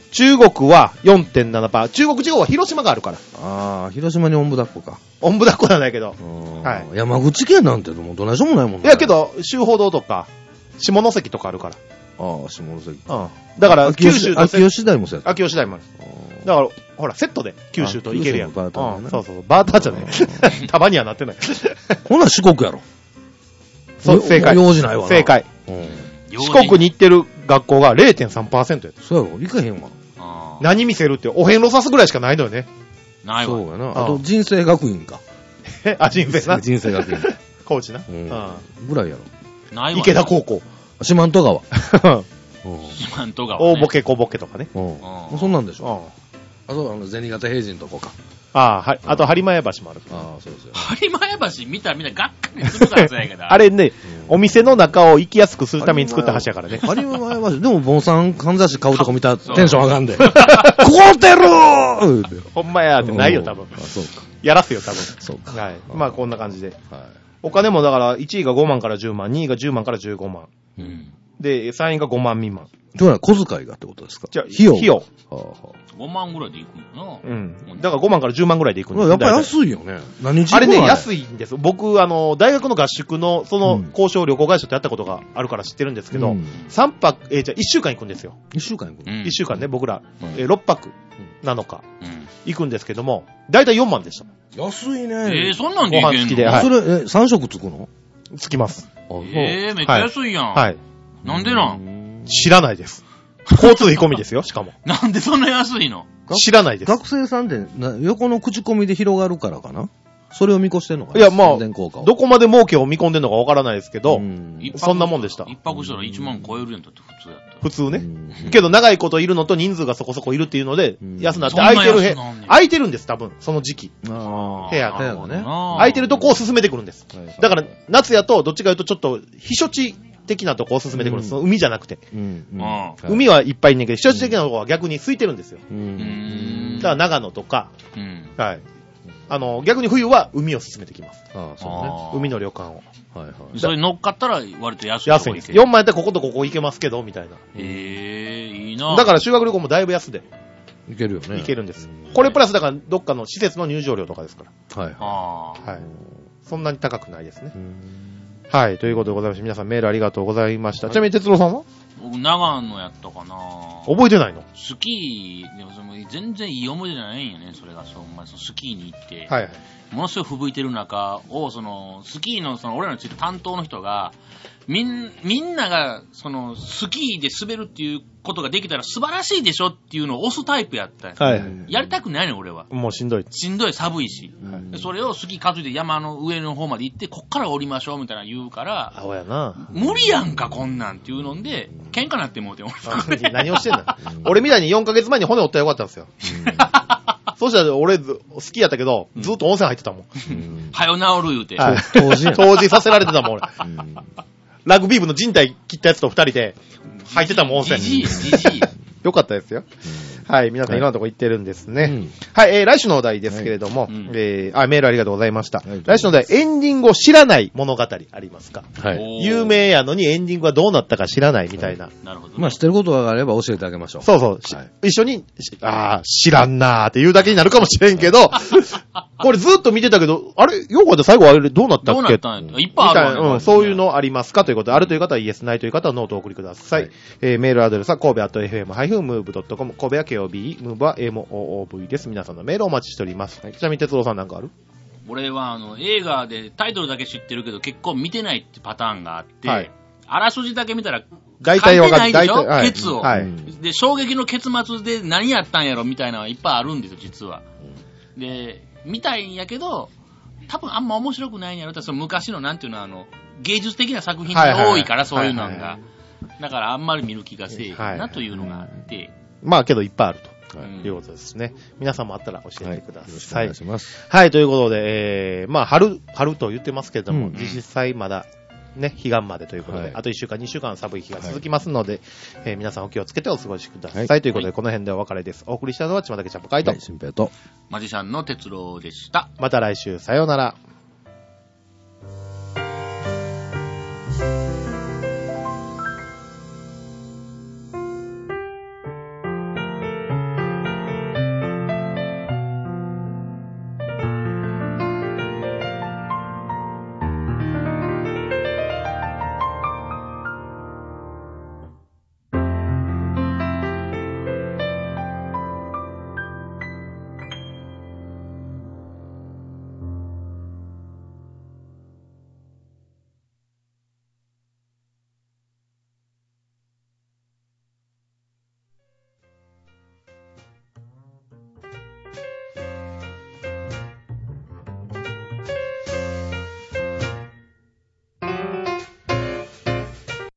中国は よんてんななパーセント。中国地方は広島があるから。 ああ、広島におんぶだっこか。 おんぶだっこじゃないけど。 はい。山口県なんてもうどないしょもないもんね。 いやけど、周報道とか、下関とかあるから。 ああ、下関。うん。 だから、九州と。 秋吉台もそうやった。 秋吉台もある。だから、ほら、セットで九州と行けるやん。バーター、ね。そうそう。バーターじゃない。束にはなってない。 ほな四国やろ。 そう、正解。 用事ないわな。 正解。四国に行ってる学校が れいてんさんパーセント やった。 そうやろ。行かへんわ。 何見せるって、お遍路さすぐらいしかないのよね。 ないわ。 そうやな。あと、人生学院か。 え、あ、人生な。 人生学院。 高知な。 うん。ぐらいやろ。 ないわ。 池田高校。 四万十川。 四万十川。 大ボケ小ボケとかね。 うん。そんなんでしょ。あと、あの、銭形平人とこか。 ああ、はい。あと、播磨屋橋もある。 ああ、そうですよ。 播磨屋橋見たらみんながっかりするからそうやけど。 あれね、お店の中を行きやすくするために作った橋やからね。 播磨屋橋、でも、坊さん、かんざし買うとこ見たらテンション上がんで。ここてるーほんまやってないよ、多分。 あ、そうか。 やらすよ、多分。 そうか。 はい。まあ、こんな感じで。 はい。 お金もだから、いちいがごまんからじゅうまん、にいがじゅうまんからじゅうごまん。うん。で、さんいがごまん未満。 どうやら小遣いがってことですか？ じゃあ、費用。費用。はあはあ、ごまんぐらいでいくのな。 うん。だからごまんからじゅうまんぐらいでいくんです。やっぱ安いよね。何日あれね、安いんです。僕、あの、大学の合宿の、その、交渉旅行会社とやったことがあるから知ってるんですけど、うん、さんぱく、えー、じゃあいっしゅうかん行くんですよ。 いっしゅうかん行くの、 うん、いっしゅうかんね、僕ら、うん、えー、ろっぱくなのか、うん、行くんですけども、だいたいよんまんでした。 安いね。 えー、そんなんでいけんの？ ご飯付きで。はい、 それ、え、さん食つくの？ つきます。 あ、そう。えー、めっちゃ安いやん。 はい。 なんでなん？ 知らないです。交通費込みですよ、しかも。 なんでそんな安いの？ 知らないです。 学生さんって横の口コミで広がるからかな？それを見越してんのかな？ いや、まあ、どこまで儲けを見込んでんのかわからないですけど、そんなもんでした。 一泊したらいちまん超えるやんだって普通やったら。 普通ね。けど長いこといるのと人数がそこそこいるっていうので、安なって空いてる部屋、空いてるんです、多分、その時期。部屋が。 ね。 空いてるとこを進めてくるんです。だから、夏やとどっちかいうとちょっと、避暑地的なとこを進めてくるんです。海じゃなくて。海はいっぱいいんねんけど、避暑地的なとこは逆に空いてるんですよ。だから長野とか、はい。あの、逆に冬は海を進めてきます。 ああ、そうね。 海の旅館を。 はいはい。それ乗っかったら割と安い。 安いです。よんまんやったらこことここ行けますけど、みたいな。 へえ、いいな。 だから修学旅行もだいぶ安で。 行けるよね。 行けるんです。これプラスだからどっかの施設の入場料とかですから。 はい。 はい。そんなに高くないですね。はい。ということでございまして、皆さんメールありがとうございました。ちなみに哲郎さんは？ 僕、長野やったかな。 覚えてないの？ スキー、でもその全然いい思い出じゃないんよね、それが。そう、まあ、そのスキーに行って、 はいはい、 ものすごい吹雪いてる中を、その、スキーの、その、俺らのついて担当の人が、みん、みんなが、その、スキーで滑るっていうことができたら素晴らしいでしょっていうのを押すタイプやったんや。 はいはい、 やりたくないの、俺は。 もうしんどい。 しんどい、寒いし。はい、でそれをスキー担いで山の上の方まで行って、こっから降りましょうみたいな言うから、 あおやな。 無理やんか、こんなんっていうので、喧嘩なってもうて、 俺。何をしてんだ俺みたいによんかげつまえに骨折ったらよかったんですよ。そうしたら俺好きやったけど、ずっと温泉入ってたもん。 はよ治る言うて。 はい、当時。当時させられてたもん、俺。ラグビー部の人体切ったやつと二人で入ってたもん、温泉。 じじい、じじい。 よかったですよ。はい、皆さんいろんなとこ行ってるんですね。うん、はい、えー、来週のお題ですけれども、はい、えー、あ、メールありがとうございました。はい、来週のお題、エンディングを知らない物語ありますか？はい。有名やのにエンディングはどうなったか知らないみたいな。はい、 なるほど、ね。 まあ知ってることがあれば教えてあげましょう。 そうそう。はい、一緒に、ああ、知らんなーって言うだけになるかもしれんけど、これずっと見てたけど、あれ、よくで最後あれどうなったっけ？どうなったんや。 いっぱいあるわね、 うん。そういうのありますかということで、あるという方はイエス、ないという方はノートをお送りください。はい、えー、メールアドレスは神戸アット エフエム ハイフンムーブドットコム、神戸は ケーオービー、ムーブは エムオーオーブイ です。皆さんのメールをお待ちしております。はい、ちなみに哲郎さんなんかある？ 俺はあの映画でタイトルだけ知ってるけど結構見てないってパターンがあって、はい、あらすじだけ見たら大体わかる。 大体わかる。ケツを、 はい。 で、衝撃の結末で何やったんやろみたいなのがいっぱいあるんですよ、実は。で、見たいんやけど、多分あんま面白くないんやろって、その昔のなんていうのあの、芸術的な作品が多いから、そういうのが。だからあんまり見る気がせえへんなというのがあって。 まあけどいっぱいあると。はい、いうことですね。皆さんもあったら教えてください。はい、よろしくお願いします。 はい、ということで、えー、まあ春、春と言ってますけれども、うん、実際まだ、ね、彼岸までということで、はい、あといっしゅうかん、にしゅうかん寒い日が続きますので、はい、えー、皆さんお気をつけてお過ごしください。はい、ということで、この辺でお別れです。お送りしたのは、ちまたけちゃんぽかいと、 はい、新平と、 マジシャンの哲郎でした。 また来週、さようなら。